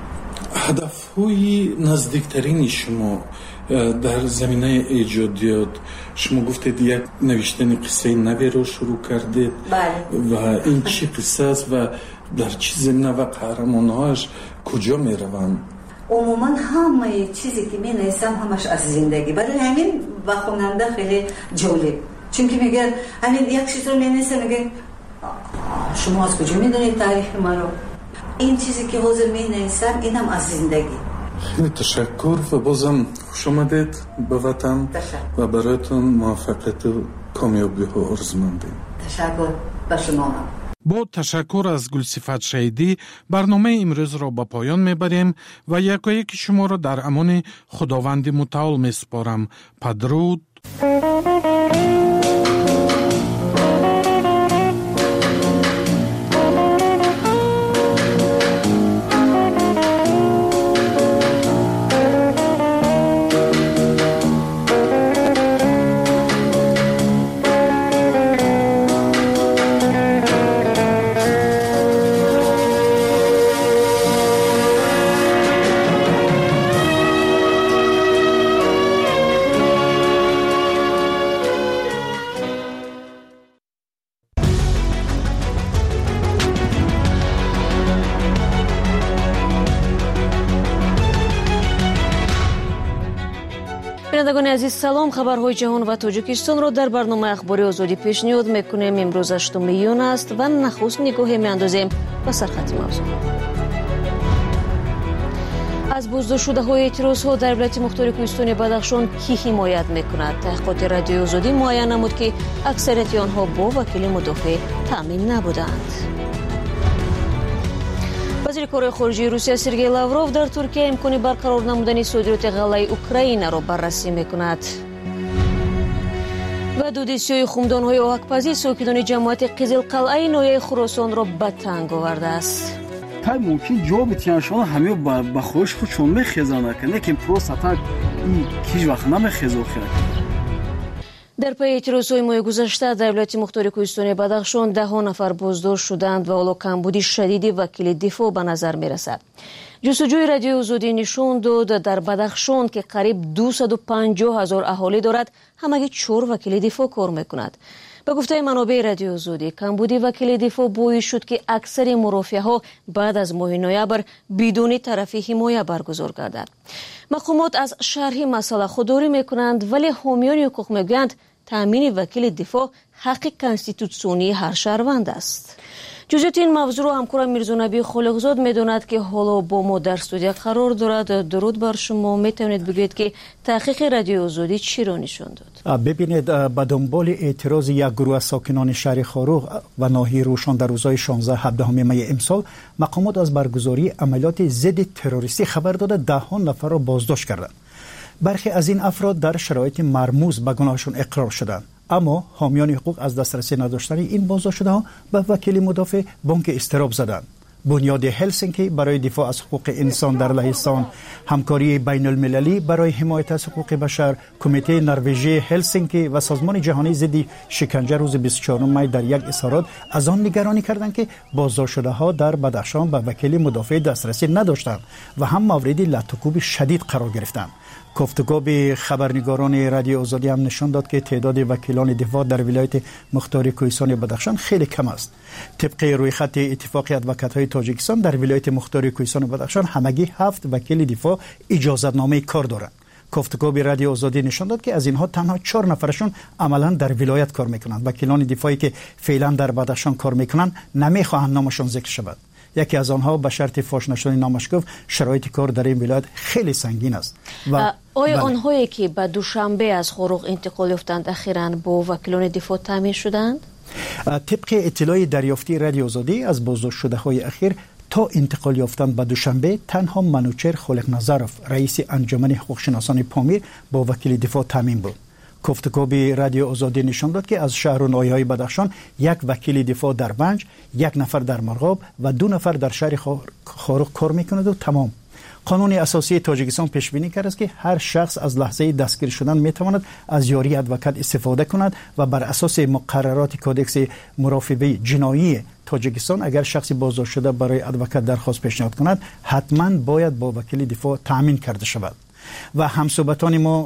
هدف‌های نزدیکترین شما در زمینه ایجادیات، شما گفتید یک نوشتن قصه نوی رو شروع کردید. بله. و این چی قصه است و در چی زمینه و قهرمان‌هاش کجا می روند؟ عموما همه چیزی که می نویسم همش از زندگی، برای همین و خواننده خیلی جالب، چون که میگه همین یک چیز رو می نویسه میگه شما از کجا می دونید تاریخ ما رو؟ این چیزی که حاضر می نویسم اینم از زندگی. خیلی تشکر و بازم خوش آمدید به وطن و برایتون موفقیت و کامیابی ها آرزو مندیم. تشکر به شما هم. با تشکر از گلصفت شهیدی برنامه امروز را به پایان میبریم و یکایک شما را در امان خداوند متعال میسپارم. بدرود. шунавандагони азиз салом, хабарҳои ҷаҳон ва Тоҷикистонро дар барномаи ахбори озодӣ пешниҳод мекунем. имрӯз ҳаштуми июн аст ва нахуст нигоҳе меандозем ба сархати мавзӯъ. аз боздоштшудаҳои эътирозҳо дар вилояти мухтори кӯҳистони Бадахшон кӣ ҳимоят мекунад? таҳқиқоти радиои озодӣ муайян намуд, ки аксарияти онҳо бо вакили мудофеъ таъмин набуданд. вазири кори хориҷии Русия Сергей Лавров дар Туркия имкони барқарор намудани содироти ғаллаи Украинаро баррасӣ мекунад. ва дуди сиёҳи хумдонҳои оҳакпазӣ сокинони ҷамоати Қизилқалъаи ноҳияи Хуросонро ба танг овардааст. тай мумкин ҷо битияншон ҳамё ба хоҳиши худ чон мехезанд, лекин просто так ҳеҷ вақт намехез охирак. дар пайи эътирозҳои моҳи гузашта дар вилояти мухтори кӯҳистони Бадахшон даҳҳо нафар боздошт шуданд ва ҳоло камбуди шадиди вакили дифоъ ба назар мерасад. ҷустуҷӯи радиои озодӣ нишон дод дар Бадахшон, ки қариб дусаду панҷоҳ ҳазор аҳолӣ дорад, ҳамагӣ чор вакили дифоъ кор мекунад. ба гуфтаи манобеъи радиои озодӣ, камбуди вакили дифоъ боис шуд, ки аксари мурофиаҳо баъд аз моҳи ноябр бидуни тарафи ҳимоя баргузор гардад. мақомот аз шарҳи масъала худдорӣ мекунанд, вале ҳомиёни ҳуқуқ мегӯянд таъмини вакили дифоъ ҳаққи конститутсионии ҳар шаҳрванд аст. ҷузъиёти ин мавзӯъро ҳамкорам Мирзонабии Холиқзод медонад, ки ҳоло бо мо дар студия қарор дорад. дуруд бар шумо. метавонед бигӯед, ки таҳқиқи радиои озодӣ чиро нишон дод? бибинед, ба дунболи эътирози як гурӯҳ аз сокинони шаҳри Хорух ва ноҳияи Рӯшон дар рӯзҳои шонздаҳ ҳабдаҳуми майи имсол, мақомот аз баргузории амалиёти зидди террористӣ хабар дода даҳҳо нафарро боздошт карданд. бархе аз ин афрод дар шароити мармуз ба гуноҳашон иқрор шуданд. аммо ҳомиёни ҳуқуқ аз дастрасӣ надоштани ин боздоштшудаҳо ба вакили мудофеъ бонки изтироб заданд. бунёди ҳелсинки барои дифоъ аз ҳуқуқи инсон дар лаҳистон, ҳамкории байнулмилалӣ барои ҳимоят аз ҳуқуқи башар, кумитаи норвежии ҳелсинки ва созмони ҷаҳонии зидди шиканҷа рӯзи бисту чорум май дар як изҳорот аз он нигаронӣ карданд, ки боздоштшудаҳо дар Бадахшон ба вакили мудофеъ дастрасӣ надоштанд ва ҳам мавриди латукуби шадид қарор гирифтанд. гуфтугоби хабарнигорони радиои озодӣ ҳам нишон дод, ки теъдоди вакилони дифоъ дар вилояти мухтори кӯҳистони Бадахшон хеле кам аст. тибқи рӯйхати иттифоқи адвокатҳои Тоҷикистон дар вилояти мухтори кӯҳистони Бадахшон ҳамагӣ ҳафт вакили дифоъ иҷозатномаи кор доранд. гуфтугоби радиои озодӣ нишон дод, ки аз инҳо танҳо чор нафарашон амалан дар вилоят кор мекунанд. вакилони дифоъе, ки феълан дар Бадахшон кор мекунанд, намехоҳанд номашон зикр шавад. яке аз онҳо ба шарти фош нашудани номаш гуфт шароити кор дар ин вилоят хеле сангин аст. ва оё онҳое ки ба душанбе аз Хорух интиқол ёфтанд ахиран бо вакилони дифоъ таъмин шуданд? тибқи иттилои дарёфтии радиои озодӣ аз боздоштшудаҳои ахир то интиқол ёфтанд ба душанбе танҳо Манучер Холиқназаров, раиси анҷумани ҳуқуқшиносони Помир, бо вакили дифоъ таъмин буд. гуфтугоби радиои озодӣ нишон дод, ки аз шаҳру ноҳияҳои Бадахшон як вакили дифоъ дар Ванҷ, як нафар дар Марғоб ва ду нафар дар шаҳри Хорух кор мекунаду тамом. қонуни асосии Тоҷикистон пешбинӣ кардааст, ки ҳар шахс аз лаҳзаи дастгир шудан метавонад аз ёрии адвокат истифода кунад ва бар асоси муқаррароти кодекси мурофиаи ҷиноии Тоҷикистон агар шахси боздоштшуда барои адвокат дархост пешниҳод кунад, ҳатман бояд бо вакили дифоъ таъмин карда шавад. ва ҳамсӯҳбатони мо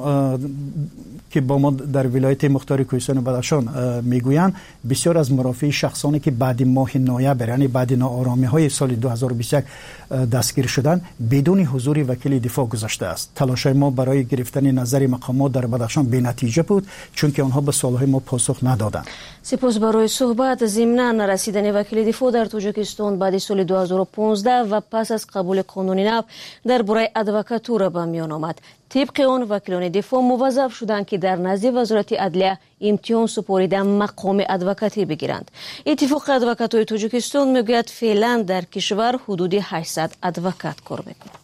ки бо мо дар вилояти мухтори кӯҳистони Бадахшон мегӯянд, бисёр аз мурофии шахсоне ки баъди моҳи ноябр, яъне баъди нооромиҳои соли ду ҳазору бисту як дастгир шуданд, бидуни ҳузури вакили дифоъ гузаштааст. талошаи мо барои гирифтани назари мақомот дар Бадахшон бенатиҷа буд, чунки онҳо ба суолҳои мо посух надоданд. сипос барои суҳбат. зимнан расидани вакили дифоъ дар Тоҷикистон баъди соли ду ҳазору понздаҳ ва пас аз қабули қонуни нав дар бораи адвокатура ба миён омад. طبق آن وکیلان دفاع موظف شدند که در نزد وزارت عدلیه امتحان سپاریده مقام ادوکاتی بگیرند. اتفاق ادوکات‌های تاجیکستان میگوید فعلا در کشور حدود هشتصد ادوکات کار میکنند.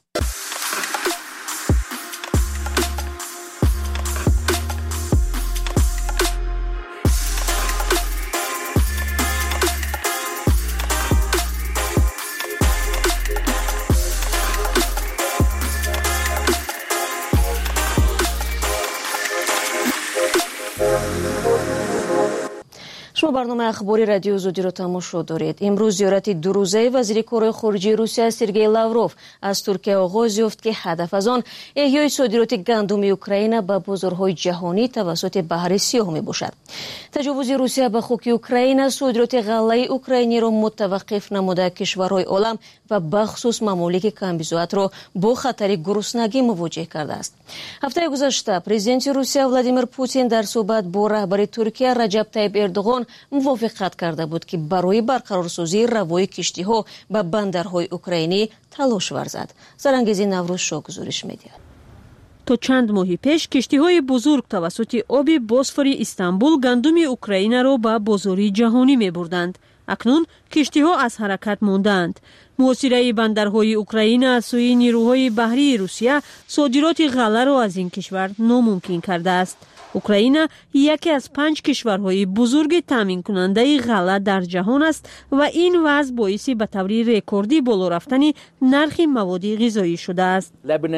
شما برنامه اخباری رادیو آزادی را تماشا دارید. امروز زیارت دو روزه وزیر کارهای خارجه روسیه سرگئی لاوروف از ترکیه آغاز یافت که هدف از آن احیای صادرات گندم اوکراین به بازارهای جهانی توسط بحر سیاه می باشد. تجاوز روسیه به خاک اوکراین صادرات غله اوکراینی را متوقف نموده کشورهای عالم و بخصوص ممالک کمبیزوات را با خطر گرسنگی مواجه کرده است. هفته گذشته پرزیدنت روسیه ولادیمیر پوتین در صحبت با رهبر ترکیه رجب طیب اردوغان موافقت کرده بود که برای برقرارسازی روی کشتی‌ها به بندرهای اوکراینی تلاش ورزد. زرانگیزی نوروز شاه گزارش می‌دهد. تا چند ماه پیش کشتی‌های بزرگ توسط آب بوسفور استانبول گندم اوکراین را به بازار جهانی می‌بردند. اکنون کشتی‌ها از حرکت ماندند. محاصره بندرهای اوکراین از سوی نیروهای بحری روسیه صادرات غله را از این کشور ناممکن کرده است. اوکراین یکی از پنج کشورهای بزرگ تامین کننده غله در جهان است و این وضع باعث به طور رکوردی بالا رفتن نرخ مواد غذایی شده است.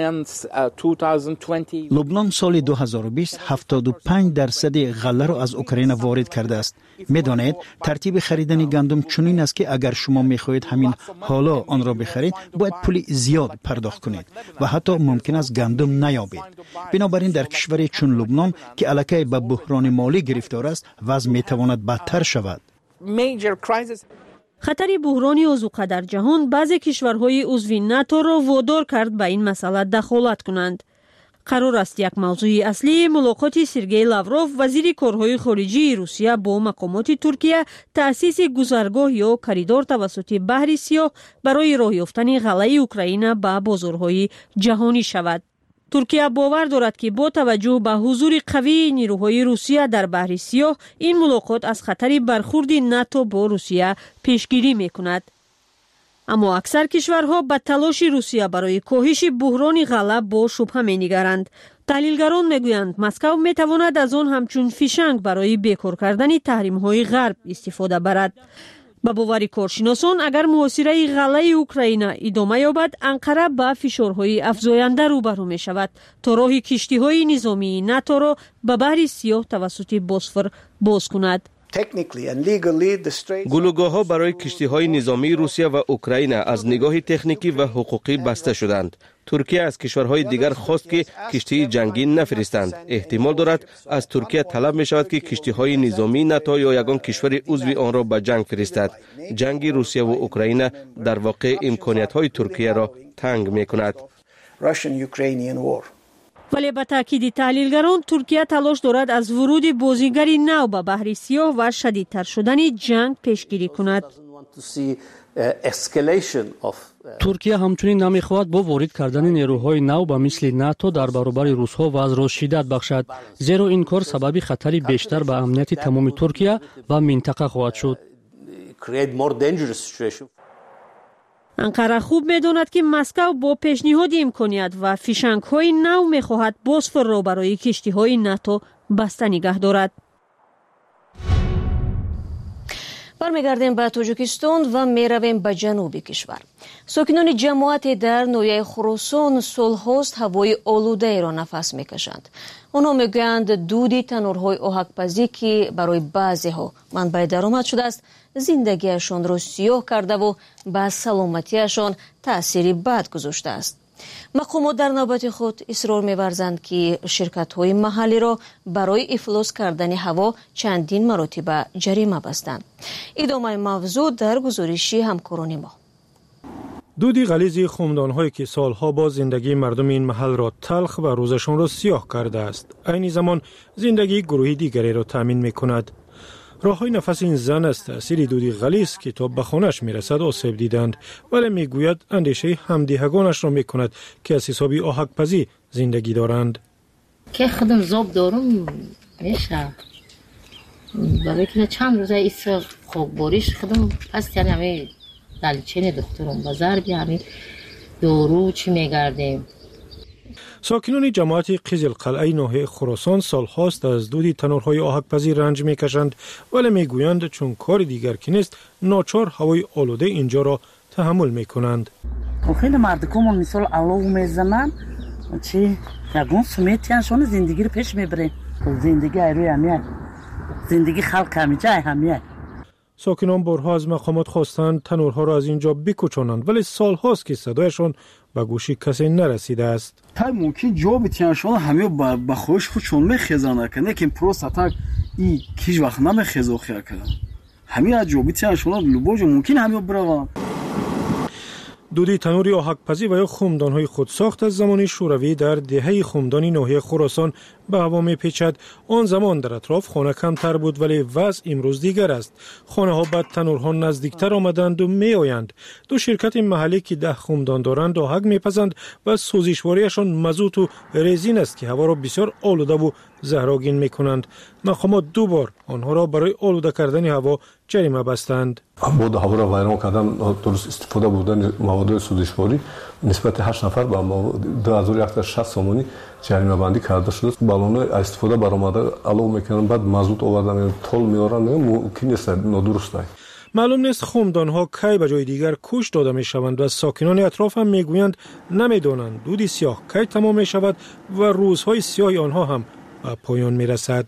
لبنان سال دو هزار و بیست هفتاد و پنج درصد غله را از اوکراین وارد کرده است. می‌دانید ترتیب خریدن گندم چنین است که اگر شما می‌خواهید همین حالا آن را بخرید باید پول زیاد پرداخت کنید و حتی ممکن است گندم نیابید. بنابراین در کشوری چون لبنان که علاقه به بحران مالی گرفتار است وضع می‌تواند بدتر شود. خطر بحرانی آذوقه در جهان بعضی کشورهای عضو ناتو را وادار کرد به این مسئله دخالت کنند. قرار است یک موضوع اصلی ملاقات سرگئی لاوروف وزیر کارهای خارجه روسیه با مقامات ترکیه تأسیس گذرگاه یا کریدور توسط بحر سیاه برای راه یافتن غله اوکراین به بازارهای جهانی شود. ترکیه باور دارد که با توجه به حضور قوی نیروهای روسیه در بحر سیاه این ملاقات از خطر برخورد ناتو با روسیه پیشگیری می‌کند. اما اکثر کشورها به تلاش روسیه برای کاهش بحران غله با شبهه می‌نگرند. تحلیلگران میگویند مسکو میتواند از آن همچون فیشنگ برای بیکار کردن تحریم‌های غرب استفاده برد. با باور کارشناسان اگر محاصره غله اوکراین ادامه یابد انقره به فشارهای افزاینده روبرو می شود تا راه کشتی‌های نظامی ناتو را به بحر سیاه توسط بوسفور باز کند. گلوگاه‌ها برای کشتی‌های نظامی روسیه و اوکراین از نگاه تکنیکی و حقوقی بسته شدند. ترکیه از کشورهای دیگر خواست که کشتی جنگی نفرستند. احتمال دارد از ترکیه طلب می شود که کشتی‌های نظامی ناتو یا یگان کشور عضو آن را به جنگ فرستد. جنگ روسیه و اوکراین در واقع امکانیت‌های ترکیه را تنگ می کند. ولی به تاکید تحلیلگران ترکیه تلاش دارد از ورود بازیگری نو به بحر سیاه و شدیدتر شدن جنگ پیشگیری کند. ترکیه همچنین نمیخواهد با وارد کردن نیروهای نو به مثل ناتو در برابر روس‌ها وضع را شدت بخشد، زیرا این کار سبب خطری بیشتر به امنیت تمام ترکیه و منطقه خواهد شد. انقره خوب می‌داند که مسکو با پیشنهاد امکانیت و فیشنگ‌های نو می‌خواهد بوسفور را برای کشتی‌های ناتو بسته نگه دارد. برمیگردیم به تاجیکستان و میرویم به جنوب کشور. ساکنان جماعت در نویه خراسان سالهاست هوای آلوده را نفس میکشند. آنها میگویند دود تنورهای آهک‌پزی که برای بعضی‌ها منبع درآمد شده است زندگیشان را سیاه کرده و به سلامتیشان تأثیری بد گذاشته است. مقامات در نوبت خود اصرار می‌ورزند که شرکت‌های محلی را برای افلاس کردن هوا چندین مراتب جریمه بستند. ادامه موضوع در گزارشی همکاران ما. دود غلیظ خمدان‌هایی که سالها با زندگی مردم این محل را تلخ و روزشان را سیاه کرده است، عین زمان زندگی گروهی دیگری را تامین می‌کند. راههای نفس این زن از تأثیر دودی غلیظ که تا به خانه‌اش میرسد آسیب دیدند، ولی میگوید اندیشه همدیهگانش را میکند که از حساب آهک‌پزی زندگی دارند. که خودم زاب دارم میشه برای که چند روزه ایسا خوب باریش خودم هست، یعنی همه دلیچین دخترم بازار بی همه دورو چی میگردیم. ساکنان جماعت قزل قلعه ناحیه خراسان سال هاست از دود تنورهای آهک‌پزی رنج میکشند، ولی میگویند چون کار دیگر که نیست ناچار هوای آلوده اینجا را تحمل میکنند. خیلی مردکمون مثال علو میزنن چی یگون سمیتیانشون زندگی رو پیش میبره. زندگی ایروی همیه، زندگی خلق همیجه همیه. ساکنان بارها از مقامات خواستند تنورها را از اینجا بکوچانند، ولی سالهاست که صدایشان به گوشی کسی نرسیده است. تا ممکن جا بتیانشان همه با خواهش خودشون میخیزانه که نه که پروس اتاک ای کیش وقت نمیخیزو خیلی کنن. همه از جا بتیانشان لباجو ممکن همه بروان. دودی تنوری آهک‌پزی و یا خمدان‌های خودساخت از زمان شوروی در دهه خمدانی ناحیه خراسان به هوا می‌پیچد. آن زمان در اطراف خانه کمتر بود، ولی وضع امروز دیگر است. خانه‌ها به تنورها نزدیکتر آمدند و می‌آیند. دو شرکت محلی که ده خمدان دارند آهک می‌پزند و سوزشواریشان مازوت و رزین است که هوا را بسیار آلوده و زهرآگین می‌کنند. مقامات دو بار آنها را برای آلوده کردن هوا جریمه بستند. بود هوا را ویران کردن، درست استفاده بودن مواد سوزشواری نسبت هشت نفر با دو هزار و صد و شصت سومانی جریمه بندی کرده شده. بالون استفاده برآمده علو میکنن، بعد مازوت آوردن تول میارن، ممکن است نادرست است. معلوم نیست خمدان‌ها کی به جای دیگر کوچ داده می‌شوند و ساکنان اطراف هم میگویند نمی‌دانند دودی سیاه کی تمام می‌شود و روزهای سیاه آنها هم به پایان می‌رسد.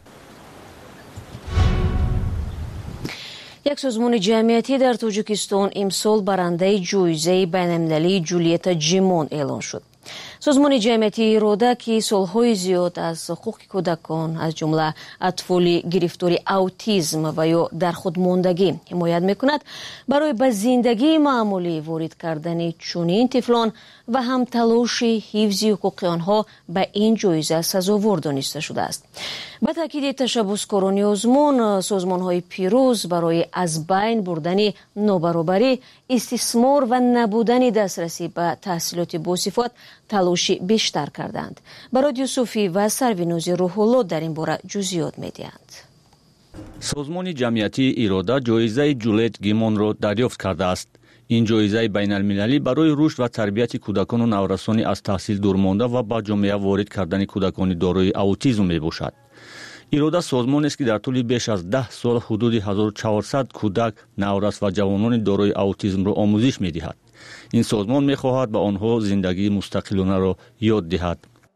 یک سازمان جمعیتی در تاجیکستان امسال برنده جایزه بین‌المللی جولیتا جیمون اعلام شد. سازمان جمعیتی ایراده که سالهای زیاد از حقوق کودکان از جمله اطفال گرفتار اوتیسم و یا در خودماندگی حمایت میکند، برای به زندگی معمولی وارد کردن چنین طفلان و هم تلاش حفظ حقوق آنها به این جایزه سزاوار دانسته شده است. به تاکید تشبسکاران آزمون، سازمان‌های پیروز برای از بین بردن نابرابری، استثمار و نبودن دسترسی به تحصیلات باصفات تلاش بیشتر کردند. برای یوسفی و سروینوز روح‌الله در این باره جزئیات می‌دهند. سازمان جمعیتی ایراده جایزه جولیت گیمون را دریافت کرده است. این جایزه بین‌المللی برای رشد و تربیت کودکان و نورسان از تحصیل دور مانده و به جامعه وارد کردن کودکان دارای اوتیسم میباشد. ایراده سازمانی است که در طول بیش از ده سال حدود هزار و چهارصد کودک، نورس و جوانان دارای اوتیسم را آموزش می‌دهد. این سازمان می‌خواهد به آنها زندگی مستقلانه را یاد دهد.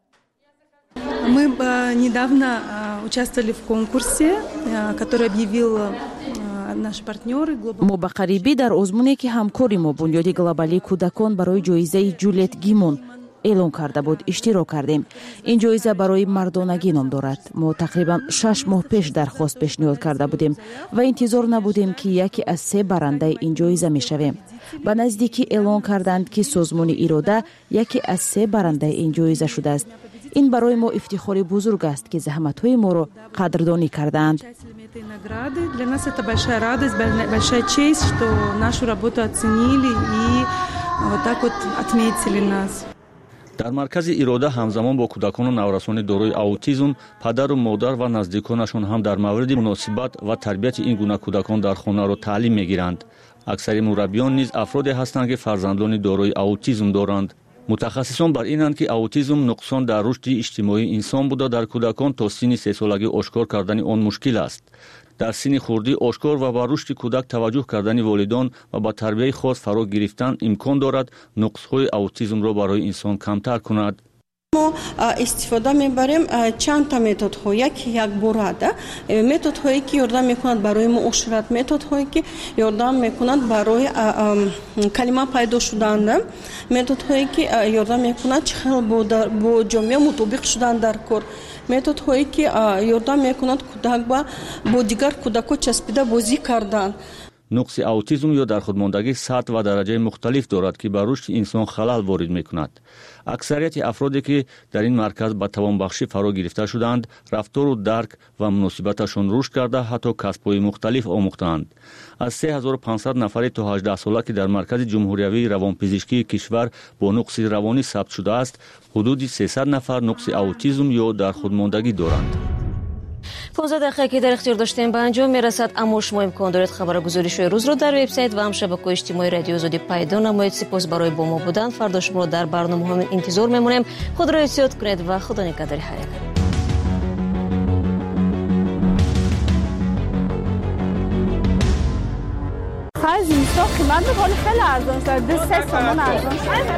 Мы недавно участвовали в конкурсе, который объявил наши партнеры. ما به قریبی در آزمونی که همکاری ما بنیاد گلوبالی کودکان برای جایزه جولیت گیمون اعلام کرده بود اشتراک کردیم. این جایزه برای مردانگی نام دارد. ما تقریبا شش ماه پیش درخواست پیشنهاد کرده بودیم و انتظار نبودیم که یکی از سه برنده این جایزه میشویم. به نزدیکی اعلان کردند که سازمان ایراده یکی از سه برنده این جایزه شده است. این برای ما افتخار بزرگ است که زحمت‌های ما را قدردانی کردند. Для нас это большая радость, большая честь, что нашу работу оценили и вот так вот отметили нас. در مرکز ایراده همزمان با کودکان و نورسان دارای اوتیسم، پدر و مادر و نزدیکانشان هم در مورد مناسبت و تربیت این گونه کودکان در خانه را تعلیم می‌گیرند. اکثر مربیان نیز افرادی هستند که فرزندان دارای اوتیسم دارند. متخصصان بر اینند که اوتیسم نقصان در رشد اجتماعی انسان بوده در کودکان تا سن سه سالگی آشکار کردن آن مشکل است. در سن خردی آشکار و بر رشد کودک توجه کردن والدان و با تربیت خاص فرا گرفتن امکان دارد نقص‌های اوتیسم را برای انسان کمتر کند. ما استفاده میبریم چند تا متد ها، یک یک براده متد هایی که یاردم میکنند برای معاشرت، متد هایی که یاردم میکنند برای کلمه پیدا شدن، متد هایی که یاردم میکنند چخیل با جامعه مطابق شدن در کار، متد هایی که یاردم میکنند کودک با با دیگر کودک چسبیده بازی کردن. نقص اوتیسم یا در خودماندگی سطح و درجه مختلف دارد که بر رشد انسان خلل وارد می‌کند. اکثریت افرادی که در این مرکز به توانبخشی فرا گرفته شدند، رفتار و درک و مناسبتشان رشد کرده حتی کسب‌های مختلف آموختند. از سه هزار و پانصد نفر تا هجده ساله که در مرکز جمهوری روانپزشکی کشور با نقص روانی ثبت شده است، حدود سیصد نفر نقص اوتیسم یا در خودماندگی دارند. پانزده دقیقه که در اختیار داشتیم به انجام میرسد، اما شما امکان دارید خبرگزاری‌های روز را در وبسایت و هم شبکه‌های اجتماعی رادیو آزادی پیدا نمایید. سپاس برای با ما بودن. فردا شما را در برنامه‌ها انتظار می‌مونیم. خود را احتیاط کنید و خدا نگهدار هر یک. هر زمستان قیمت میکنه خیلی ارزان شده سه تومان ارزان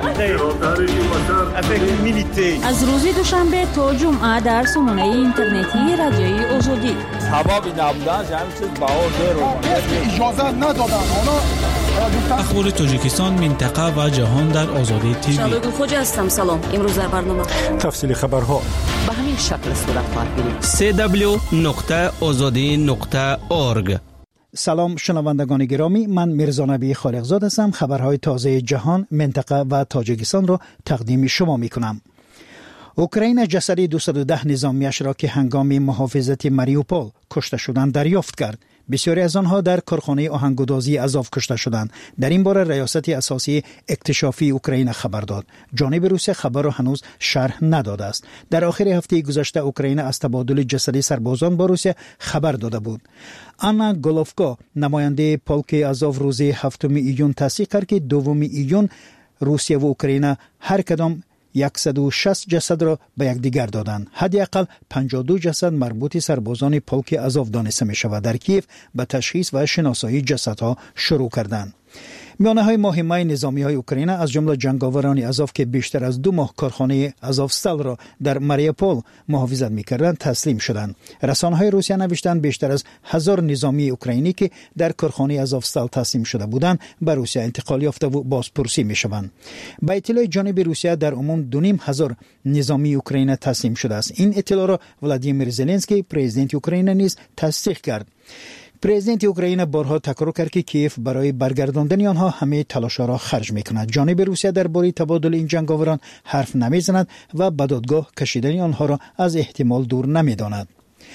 شده. از روز دوشنبه تا جمعه در سامانه اینترنتی رادیوی آزادی سببی نبودن همین چیز بها زیرو اجازه ندادن. اخبار تاجیکستان، منطقه و جهان در آزادی تیوی. شالوگو خوجا هستم. سلام. امروز در برنامه تفصیل خبرها به همین شکل صورت خواهد گرفت. سی دبلیو نقطه آزادی نقطه اورگ. سلام شنوندگان گرامی، من میرزا نبی خالقزاد هستم. خبرهای تازه جهان، منطقه و تاجیکستان را تقدیم شما می کنم. اوکراین جسد دویست و ده نظامیش را که هنگام محافظت ماریوپول کشته شدند دریافت کرد. بسیاری از آنها در کارخانه آهنگودازی ازاف کشته شدند. در این باره ریاست اساسی اکتشافی اوکراین خبر داد. جانب روسیه خبر را هنوز شرح نداده است. در آخر هفته گذشته اوکراین از تبادل جسدی سربازان با روسیه خبر داده بود. آنا گولوفکا نماینده پولک ازاف روز هفتم ایون تصدیق کرد که دوم ایون روسیه و اوکراین هر کدام صد و شصت جسد را به یکدیگر دادند. حداقل پنجاه و دو جسد مربوط سربازان پولک ازاف دانسته می شود. در کیف به تشخیص و شناسایی جسدها شروع کردند. میانه های مهمه نظامی های اوکراین از جمله جنگاوران ازاف که بیشتر از دو ماه کارخانه ازافستال را در ماریوپول محافظت می‌کردند تسلیم شدند. رسانه های روسیه نوشتند بیشتر از هزار نظامی اوکراینی که در کارخانه ازافستال تسلیم شده بودند به روسیه انتقال یافته و بازپرسی می‌شوند. با اطلاع جانب روسیه در عموم دو نیم هزار نظامی اوکراین تسلیم شده است. این اطلاع را ولادیمیر زلنسکی پرزیدنت اوکراین نیز تصدیق کرد. پرزیدنت اوکراین بارها تکرار کرد که کیف برای برگرداندن آنها همه تلاش‌ها را خرج می‌کند. جانب روسیه درباره تبادل این جنگاوران حرف نمی‌زند و به دادگاه کشیدن آنها را از احتمال دور نمی‌داند.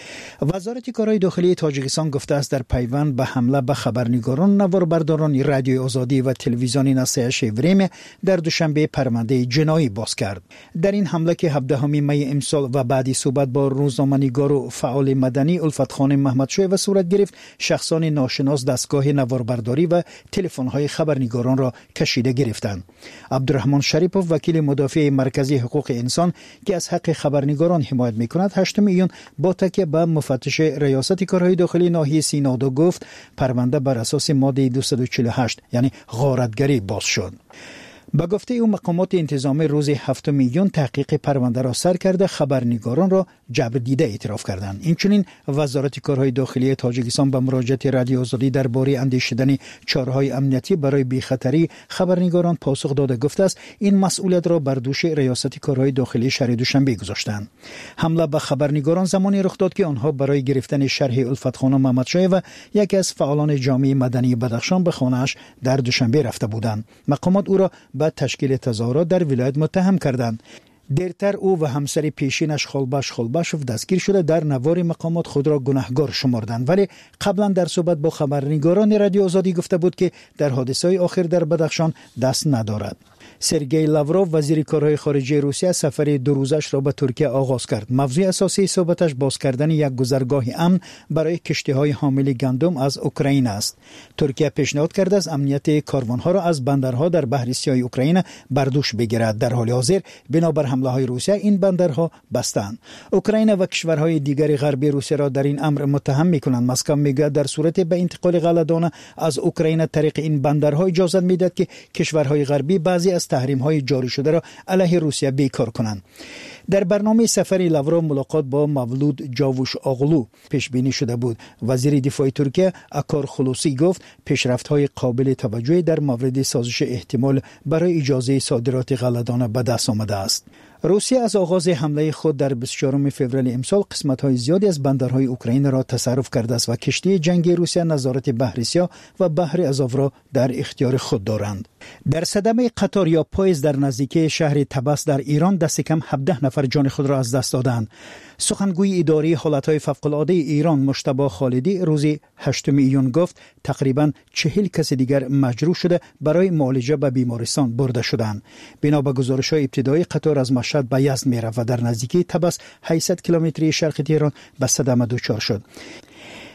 وزارت کارهای داخلی تاجیکستان گفته است در پیوند به حمله به خبرنگاران، نواربرداران رادیوی آزادی و تلویزیون نصیحت شیوریم در دوشنبه پرونده جنایی باز کرد. در این حمله که هفدهم می امسال و بعدی صحبت با روزنامه‌نگار و فعال مدنی الفت خان محمدشاه صورت گرفت، شخصان ناشناس دستگاه نواربرداری و تلفن‌های خبرنگاران را کشیده گرفتند. عبدالرحمن شریپوف وکیل مدافع مرکزی حقوق انسان که از حق خبرنگاران حمایت می‌کند هشتم ایون با تکیه به مفتش ریاست کارهای داخلی ناحیه سینادو گفت پرونده بر اساس ماده دویست و چهل و هشت یعنی غارتگری باز شد. با گفته او مقامات انتظامی روز هفتم ایون تحقیق پرونده را سر کرده خبرنگاران را جبر دیده اعتراف کردند. اینچنین وزارت کارهای داخلی تاجیکستان به مراجعه رادیو آزادی درباره اندیشیدن چاره‌های امنیتی برای بی‌خطری خبرنگاران پاسخ داده گفته است این مسئولیت را بر دوش ریاست کارهای داخلی شهر دوشنبه گذاشتند. حمله به خبرنگاران زمانی رخ داد که آنها برای گرفتن شرح الفت خان محمدشاه و یکی از فعالان جامعه مدنی بدخشان به خانه‌اش در دوشنبه رفته بودند. مقامات او را با تشکیل تظاهرات در ولایت متهم کردند. دیرتر او و همسر پیشینش خالباش خالباشوف دستگیر شده در نوار مقامات خود را گناهکار شمردند، ولی قبلا در صحبت با خبرنگاران رادیو آزادی گفته بود که در حادثه‌های آخر در بدخشان دست ندارد. سرگئی لاوروف وزیر کارهای خارجه روسیه سفر دو روزش را به ترکیه آغاز کرد. موضوع اساسی صحبتش باز کردن یک گذرگاه امن برای کشتی‌های حامل گندم از اوکراین است. ترکیه پیشنهاد کرده است امنیت کاروان‌ها را از بندرها در بحر سیاه اوکراین بر دوش بگیرد. در حال حاضر بنابر حمله‌های روسیه این بندرها بستند. اوکراین و کشورهای دیگر غربی روسیه را در این امر متهم می‌کنند. مسکو می‌گوید در صورت به انتقال غله‌دانه از اوکراین طریق این بندرها اجازه می‌دهد که کشورهای غربی بعضی از تحریم‌های جاری شده را علیه روسیه بیکار کنند. در برنامه سفری لاوروف ملاقات با مولود جاووش آغلو پیش بینی شده بود. وزیر دفاع ترکیه اکار خلوسی گفت پیشرفت‌های قابل توجهی در مورد سازش احتمال برای اجازه صادرات غله‌دانه به دست آمده است. روسیه از آغاز حمله خود در بیست و چهارم فوریه امسال قسمت‌های زیادی از بندرهای اوکراین را تصرف کرده است و کشتی جنگی روسیه نظارت بحر سیاه و بحر ازاو را در اختیار خود دارند. در صدمه قطار یا پایز در نزدیکی شهر طبس در ایران دست کم هفده نفر جان خود را از دست دادند. سخنگوی اداره حالتهای فوق‌العاده ایران مجتبی خالدی روز هشتم ایون گفت تقریباً چهل کس دیگر مجروح شده برای معالجه به بیمارستان برده شدند. بنا به گزارش‌های ابتدایی قطار از مشهد به یزد می‌رفت و در نزدیکی طبس هشتصد کیلومتری شرق تهران به صدمه دچار شد.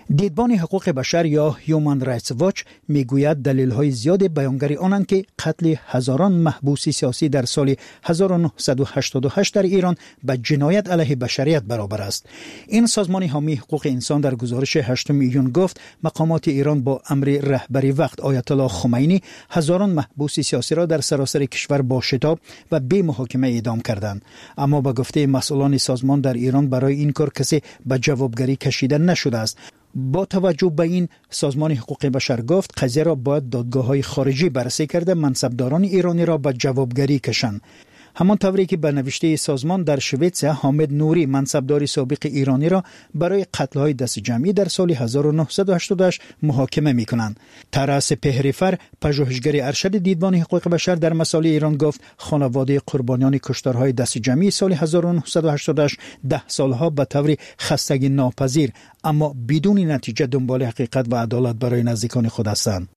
دیدبان حقوق بشر یا هیومن رایتس واچ میگوید دلیل‌های زیاد بیانگر آنند که قتل هزاران محبوس سیاسی در سال هزار و نهصد و هشتاد و هشت در ایران به جنایت علیه بشریت برابر است. این سازمان حامی حقوق انسان در گزارش هشتم ایون گفت مقامات ایران با امر رهبری وقت آیت الله خمینی هزاران محبوس سیاسی را در سراسر کشور با شتاب و بی محاکمه اعدام کردند. اما به گفته مسئولان سازمان در ایران برای این کار کسی به جوابگری کشیده نشده است. با توجه به این سازمان حقوق بشر گفت قضیه را باید دادگاه‌های خارجی بررسی کرده منصبداران ایرانی را به جوابگری کشند. همان طوری که به نوشته سازمان در شویتس حامد نوری منصبدار سابق ایرانی را برای قتل‌های دست جمعی در سال هزار و نهصد و هشتاد و هشت محاکمه می‌کنند. طرز پهریفر پژوهشگر ارشد دیدبان حقوق بشر در مسائل ایران گفت خانواده قربانیان کشتارهای دست جمعی سال هزار و نهصد و هشتاد و هشت ده سالها به طور خستگی ناپذیر اما بدون نتیجه دنبال حقیقت و عدالت برای نزدیکان خود هستند.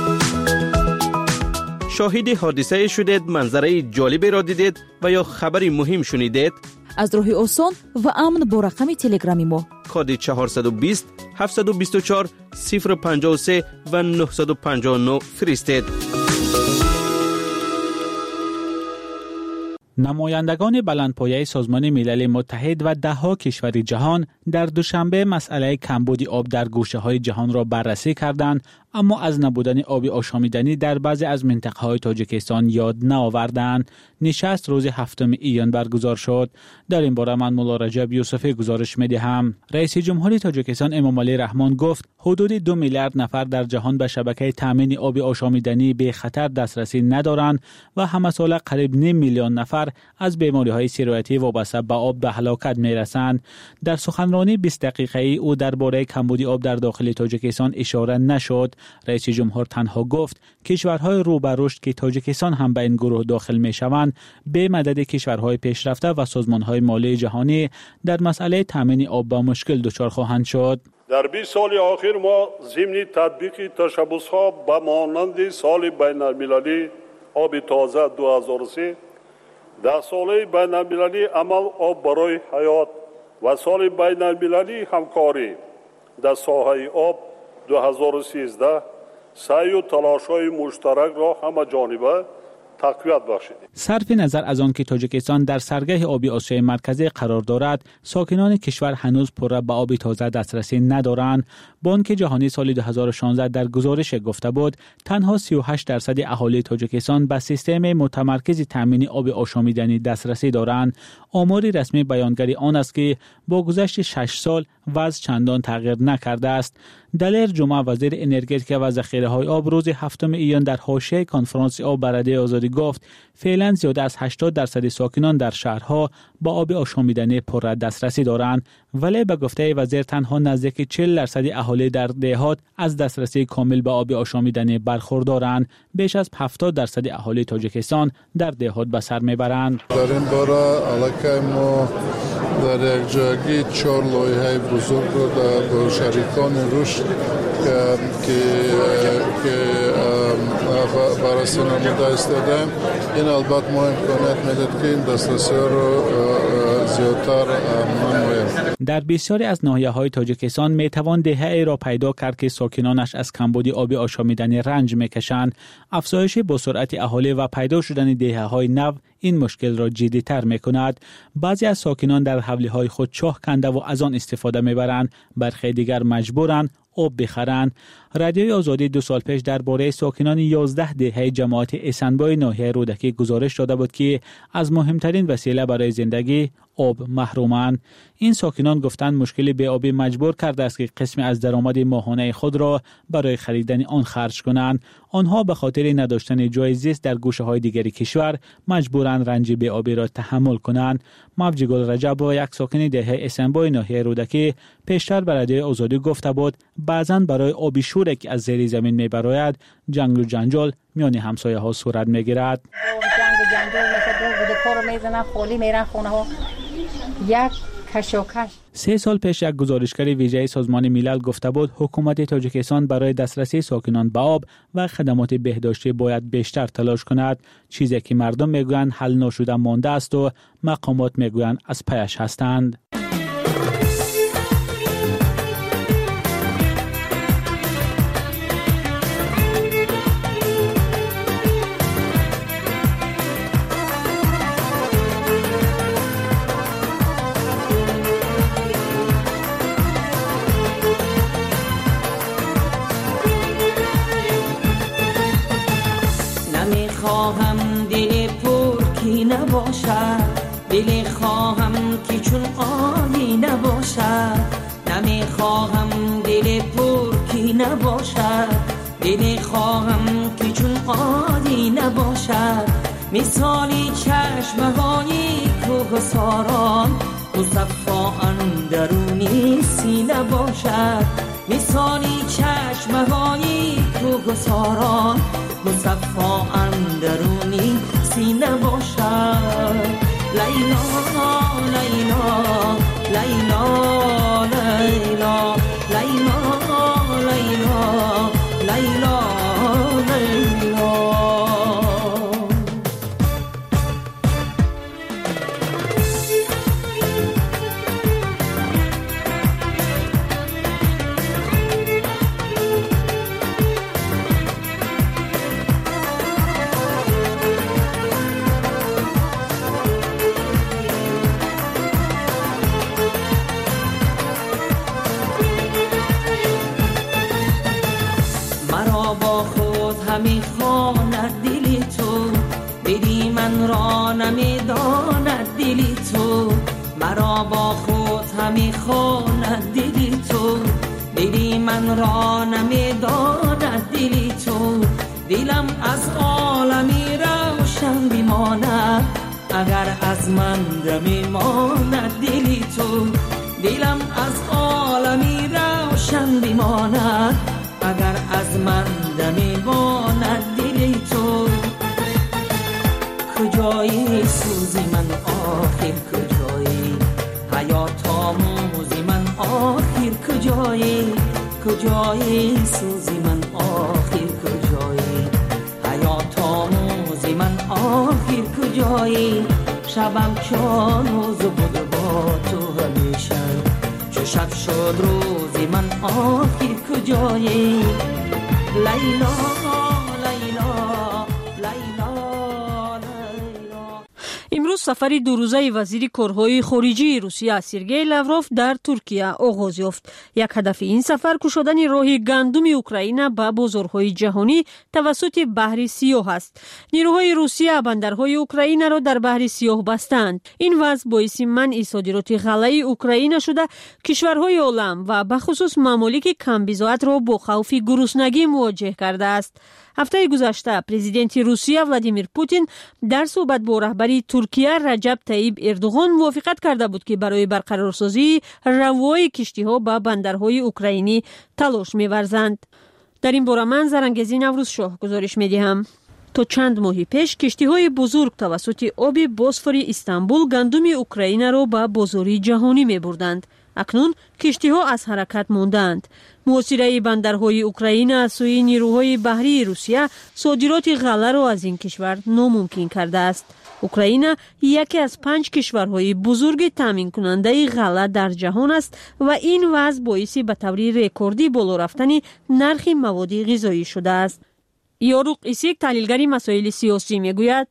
شاهد حادثه شدید، منظره جالبی را دیدید و یا خبری مهم شنیدید؟ از راه آسان و امن با رقم تلگرامی ما کد چهارصد و بیست هفتصد و بیست و چهار صفر پنجاه و سه و نهصد و پنجاه و نه فرستید. نمایندگان بلندپایه سازمان ملل متحد و دهها کشور جهان در دوشنبه مسئله کمبود آب در گوشه‌های جهان را بررسی کردند، اما از نبودن آب آشامیدنی در بعضی از منطقه‌های تاجیکستان یاد نآوردند. نشست روز هفتم ایان برگزار شد. در این باره من مولا رجب یوسفی گزارش می‌دهم. رئیس جمهوری تاجیکستان امامعلی رحمان گفت حدود دو میلیارد نفر در جهان به شبکه تامین آب آشامیدنی به خطر دسترسی ندارند و همه ساله قریب نیم میلیون نفر از بیماری‌های سیرایتی وابسته به آب به هلاکت می‌رسند. در سخنرانی بیست دقیقه‌ای او درباره کمبود آب در داخل تاجیکستان اشاره نشد. رئیس جمهور تنها گفت کشورهای رو به رشد که تاجیکستان هم به این گروه داخل می‌شوند به مدد کشورهای پیشرفته و سازمان‌های مالی جهانی در مسئله تامین آب با مشکل دچار خواهند شد. در بیست سال اخیر ما ضمن تطبیق تشبس‌ها به مانند سال بین‌المللی آب تازه دو هزار و سه، ده ساله بین‌المللی عمل آب برای حیات و سال بین‌المللی همکاری در ساحه آب دو هزار و سیزده سعی و تلاش‌های مشترک را همه جانبه تقویت بخشید. صرف نظر از آن که تاجیکستان در سرگه آبی آسیای مرکزی قرار دارد، ساکنان کشور هنوز پر به آب تازه دسترسی ندارند. بانک جهانی سال دو هزار و شانزده در گزارش گفته بود تنها سی و هشت درصد اهالی تاجیکستان به سیستم متمرکز تامین آب آشامیدنی دسترسی دارند. آماری رسمی بیانگر آن است که با گذشت شش سال وضع چندان تغییر نکرده است. دلیر جمعه وزیر انرژتیک و ذخیره‌های آب روز هفتم ایان در حاشیه کنفرانس آب برای آزادی گفت فعلا زیاده از هشتاد درصد ساکنان در شهرها با آب آشامیدنی پر دسترسی دارند، ولی به گفته وزیر تنها نزدیک چهل درصد اهالی در دهات از دسترسی کامل به آب آشامیدنی برخوردارند. بیش از هفتاد درصد اهالی تاجیکستان در دهات به سر میبرند. در این باره علاقه ما در یک جایی چهار لایحه بزرگ رو در شریکان رشد که که بررسی نموده استادیم. این البته ما امکانیت میداد که این دسترسی رو زیادتر نماییم. در بسیاری از ناحیه‌های تاجیکستان میتوان دهه‌ای را پیدا کرد که ساکنانش از کمبود آب آشامیدنی رنج میکشند. افزایش با سرعت اهالی و پیدا شدن دهه‌های نو این مشکل را جدی‌تر می‌کند. بعضی از ساکنان در حولی‌های خود چاه کنده و از آن استفاده می‌برند، برخی دیگر مجبورند آب بخرند. رادیوی آزادی دو سال پیش درباره ساکنان یازده دهه جماعت اسنبای ناحیه رودکی گزارش داده بود که از مهمترین وسیله برای زندگی آب محرومند. این ساکنان گفتند مشکل بی آبی مجبور کرده است که قسمی از درآمد ماهانه خود را برای خریدن آن خرج کنند. آنها به خاطر نداشتن جای زیست در گوشه‌های دیگری کشور مجبورند رنج بی آبی را تحمل کنند. موجی گل رجب و یک ساکن دهه اسنبای ناحیه رودکی پیشتر به رادیوی آزادی گفته بود بعضاً برای آبی شوری که از زیر زمین میبراید جنگ و جنجال میان همسایه ها صورت میگیرد. جنگ و جنجال مثل دو بوده کارو میزنن خالی میرن خونه ها یک کشاکش. سه سال پیش یک گزارشگر ویژه سازمان ملل گفته بود حکومت تاجیکستان برای دسترسی ساکنان به آب و خدمات بهداشتی باید بیشتر تلاش کند، چیزی که مردم میگویند حل نشده مانده است و مقامات میگویند از پیش هستند. خواهم دل پر کی نباشد، دل خواهم که چون آبی نباشد. نمی خواهم دل پر کی نباشد، دل خواهم که چون آبی نباشد. مثالی چشمهای کوهساران مصفا اندرونی سینه باشد. مثالی چشمهای کوهساران مصفا اندرونی سینه باشد. لیلا لیلا لیلا لیلا لیلا لیلا لیلا لیلا. همی خواند دل تو، دلی من را نمیداند دل تو. مرا با خود همی خواند دل تو، دلی من را نمیداند دل تو. دلم از عالمی روشن بماند اگر از من دمی ماند دل تو. دلم از عالمی روشن بماند اگر از من دمی ماند دل تو. کجایی سوزی من آخر کجایی، حیات آموزی من آخر کجایی. کجایی سوزی من آخر کجایی، حیات آموزی من آخر کجایی. شبم چون روز بود با تو همیشه، چو شب شد روزی من آخر کجایی. لیلا لیلا لیلا. امروز سفر دو روزه وزیر کارهای خارجه روسیه سرگئی لاوروف در ترکیه آغاز یافت. یک هدف این سفر کشودن راه گندم اوکراین به بازارهای جهانی توسط بحر سیاه است. نیروهای روسیه بندرهای اوکراین را در بحر سیاه بستند. این وضع باعث منع صادرات غله اوکراین شده کشورهای عالم و به خصوص ممالک کم بضاعت را با خوف گرسنگی مواجه کرده است. هفته گذشته پرزیدنت روسیه ولادیمیر پوتین در صحبت با رهبر ترکیه رجب طیب اردوغان موافقت کرده بود که برای برقرارسازی روای کشتی‌ها به بندرهای اوکراینی تلاش می‌ورزند. در این باره من زرنگزی نوروز شاه گزارش می‌دهم. تا چند ماه پیش کشتی‌های بزرگ توسط آب بوسفور استانبول گندم اوکراین را به بازار جهانی می‌بردند. اکنون کشتی‌ها از حرکت ماندند. محاصره بندرهای اوکراین از سوی نیروهای بحری روسیه صادرات غله را از این کشور ناممکن کرده است. اوکراین یکی از پنج کشورهای بزرگ تامین کننده غله در جهان است و این وضع باعث به طور رکوردی بالا رفتن نرخ مواد غذایی شده است. یاروق ایسیک تحلیلگر مسائل سیاسی میگوید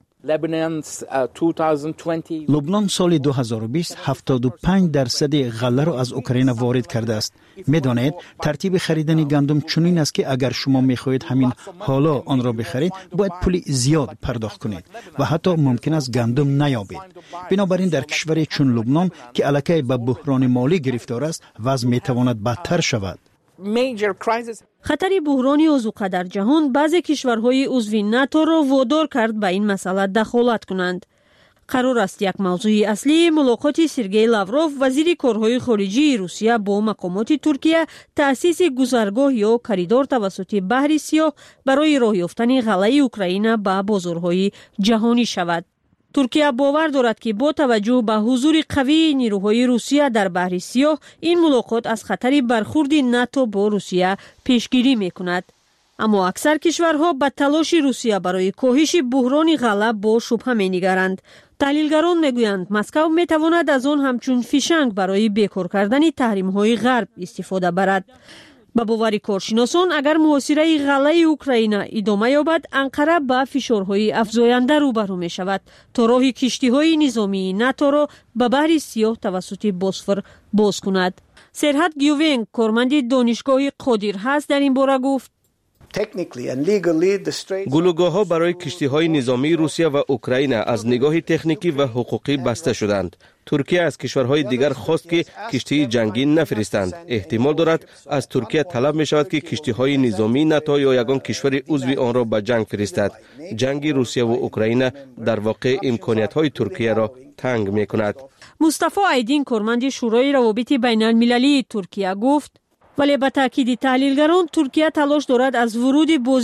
لبنان سال دو هزار و بیست هفتاد و پنج درصد غله را از اوکراین وارد کرده است. میدانید ترتیب خریدن گندم چنین است که اگر شما میخواهید همین حالا آن را بخرید باید پول زیاد پرداخت کنید و حتی ممکن است گندم نیابید. بنابراین در کشوری چون لبنان که الکی به بحران مالی گرفتار است وضع میتواند بدتر شود. خطر بحرانی اوزوقه در جهان بعضی کشورهای عضو ناتو را وادار کرد به این مسئله دخالت کنند. قرار است یک موضوع اصلی ملاقات سرگئی لاوروف وزیر کارهای خارجه روسیه با مقامات ترکیه تأسیس گذرگاه یا کریدور توسط بحر سیاه برای راه یافتن غله اوکراین به بازارهای جهانی شود. ترکیه باور دارد که با توجه به حضور قوی نیروهای روسیه در بحر سیاه این ملاقات از خطر برخورد ناتو با روسیه پیشگیری میکند. اما اکثر کشورها به تلاش روسیه برای کاهش بحران غله با شبهه می‌نگرند. تحلیلگران میگویند مسکو میتواند از آن همچون فیشنگ برای بیکار کردن تحریم‌های غرب استفاده برد. با باور کارشناسان اگر محاصره غله اوکراین ادامه یابد انقره به فشارهای افزاینده روبرو می شود تا راه کشتی‌های نظامی ناتو را به بحر سیاه توسط بوسفور باز کند. سرحد گیوونگ کارمند دانشگاه قادر هست در این باره گفت گلوگاه‌ها برای کشتی‌های نظامی روسیه و اوکراین از نگاه تکنیکی و حقوقی بسته شدند. ترکیه از کشورهای دیگر خواست که کشتی جنگی نفرستند. احتمال دارد از ترکیه طلب می شود که کشتی‌های نظامی ناتو یا یگان کشور عضو آن را به جنگ فرستد. جنگ روسیه و اوکراین در واقع امکانیت‌های ترکیه را تنگ می کند. مصطفی ایدین کارمند شورای روابط بین المللی ترکیه گفت، ولی به تاکید تحلیلگران ترکیه تلاش دارد از ورود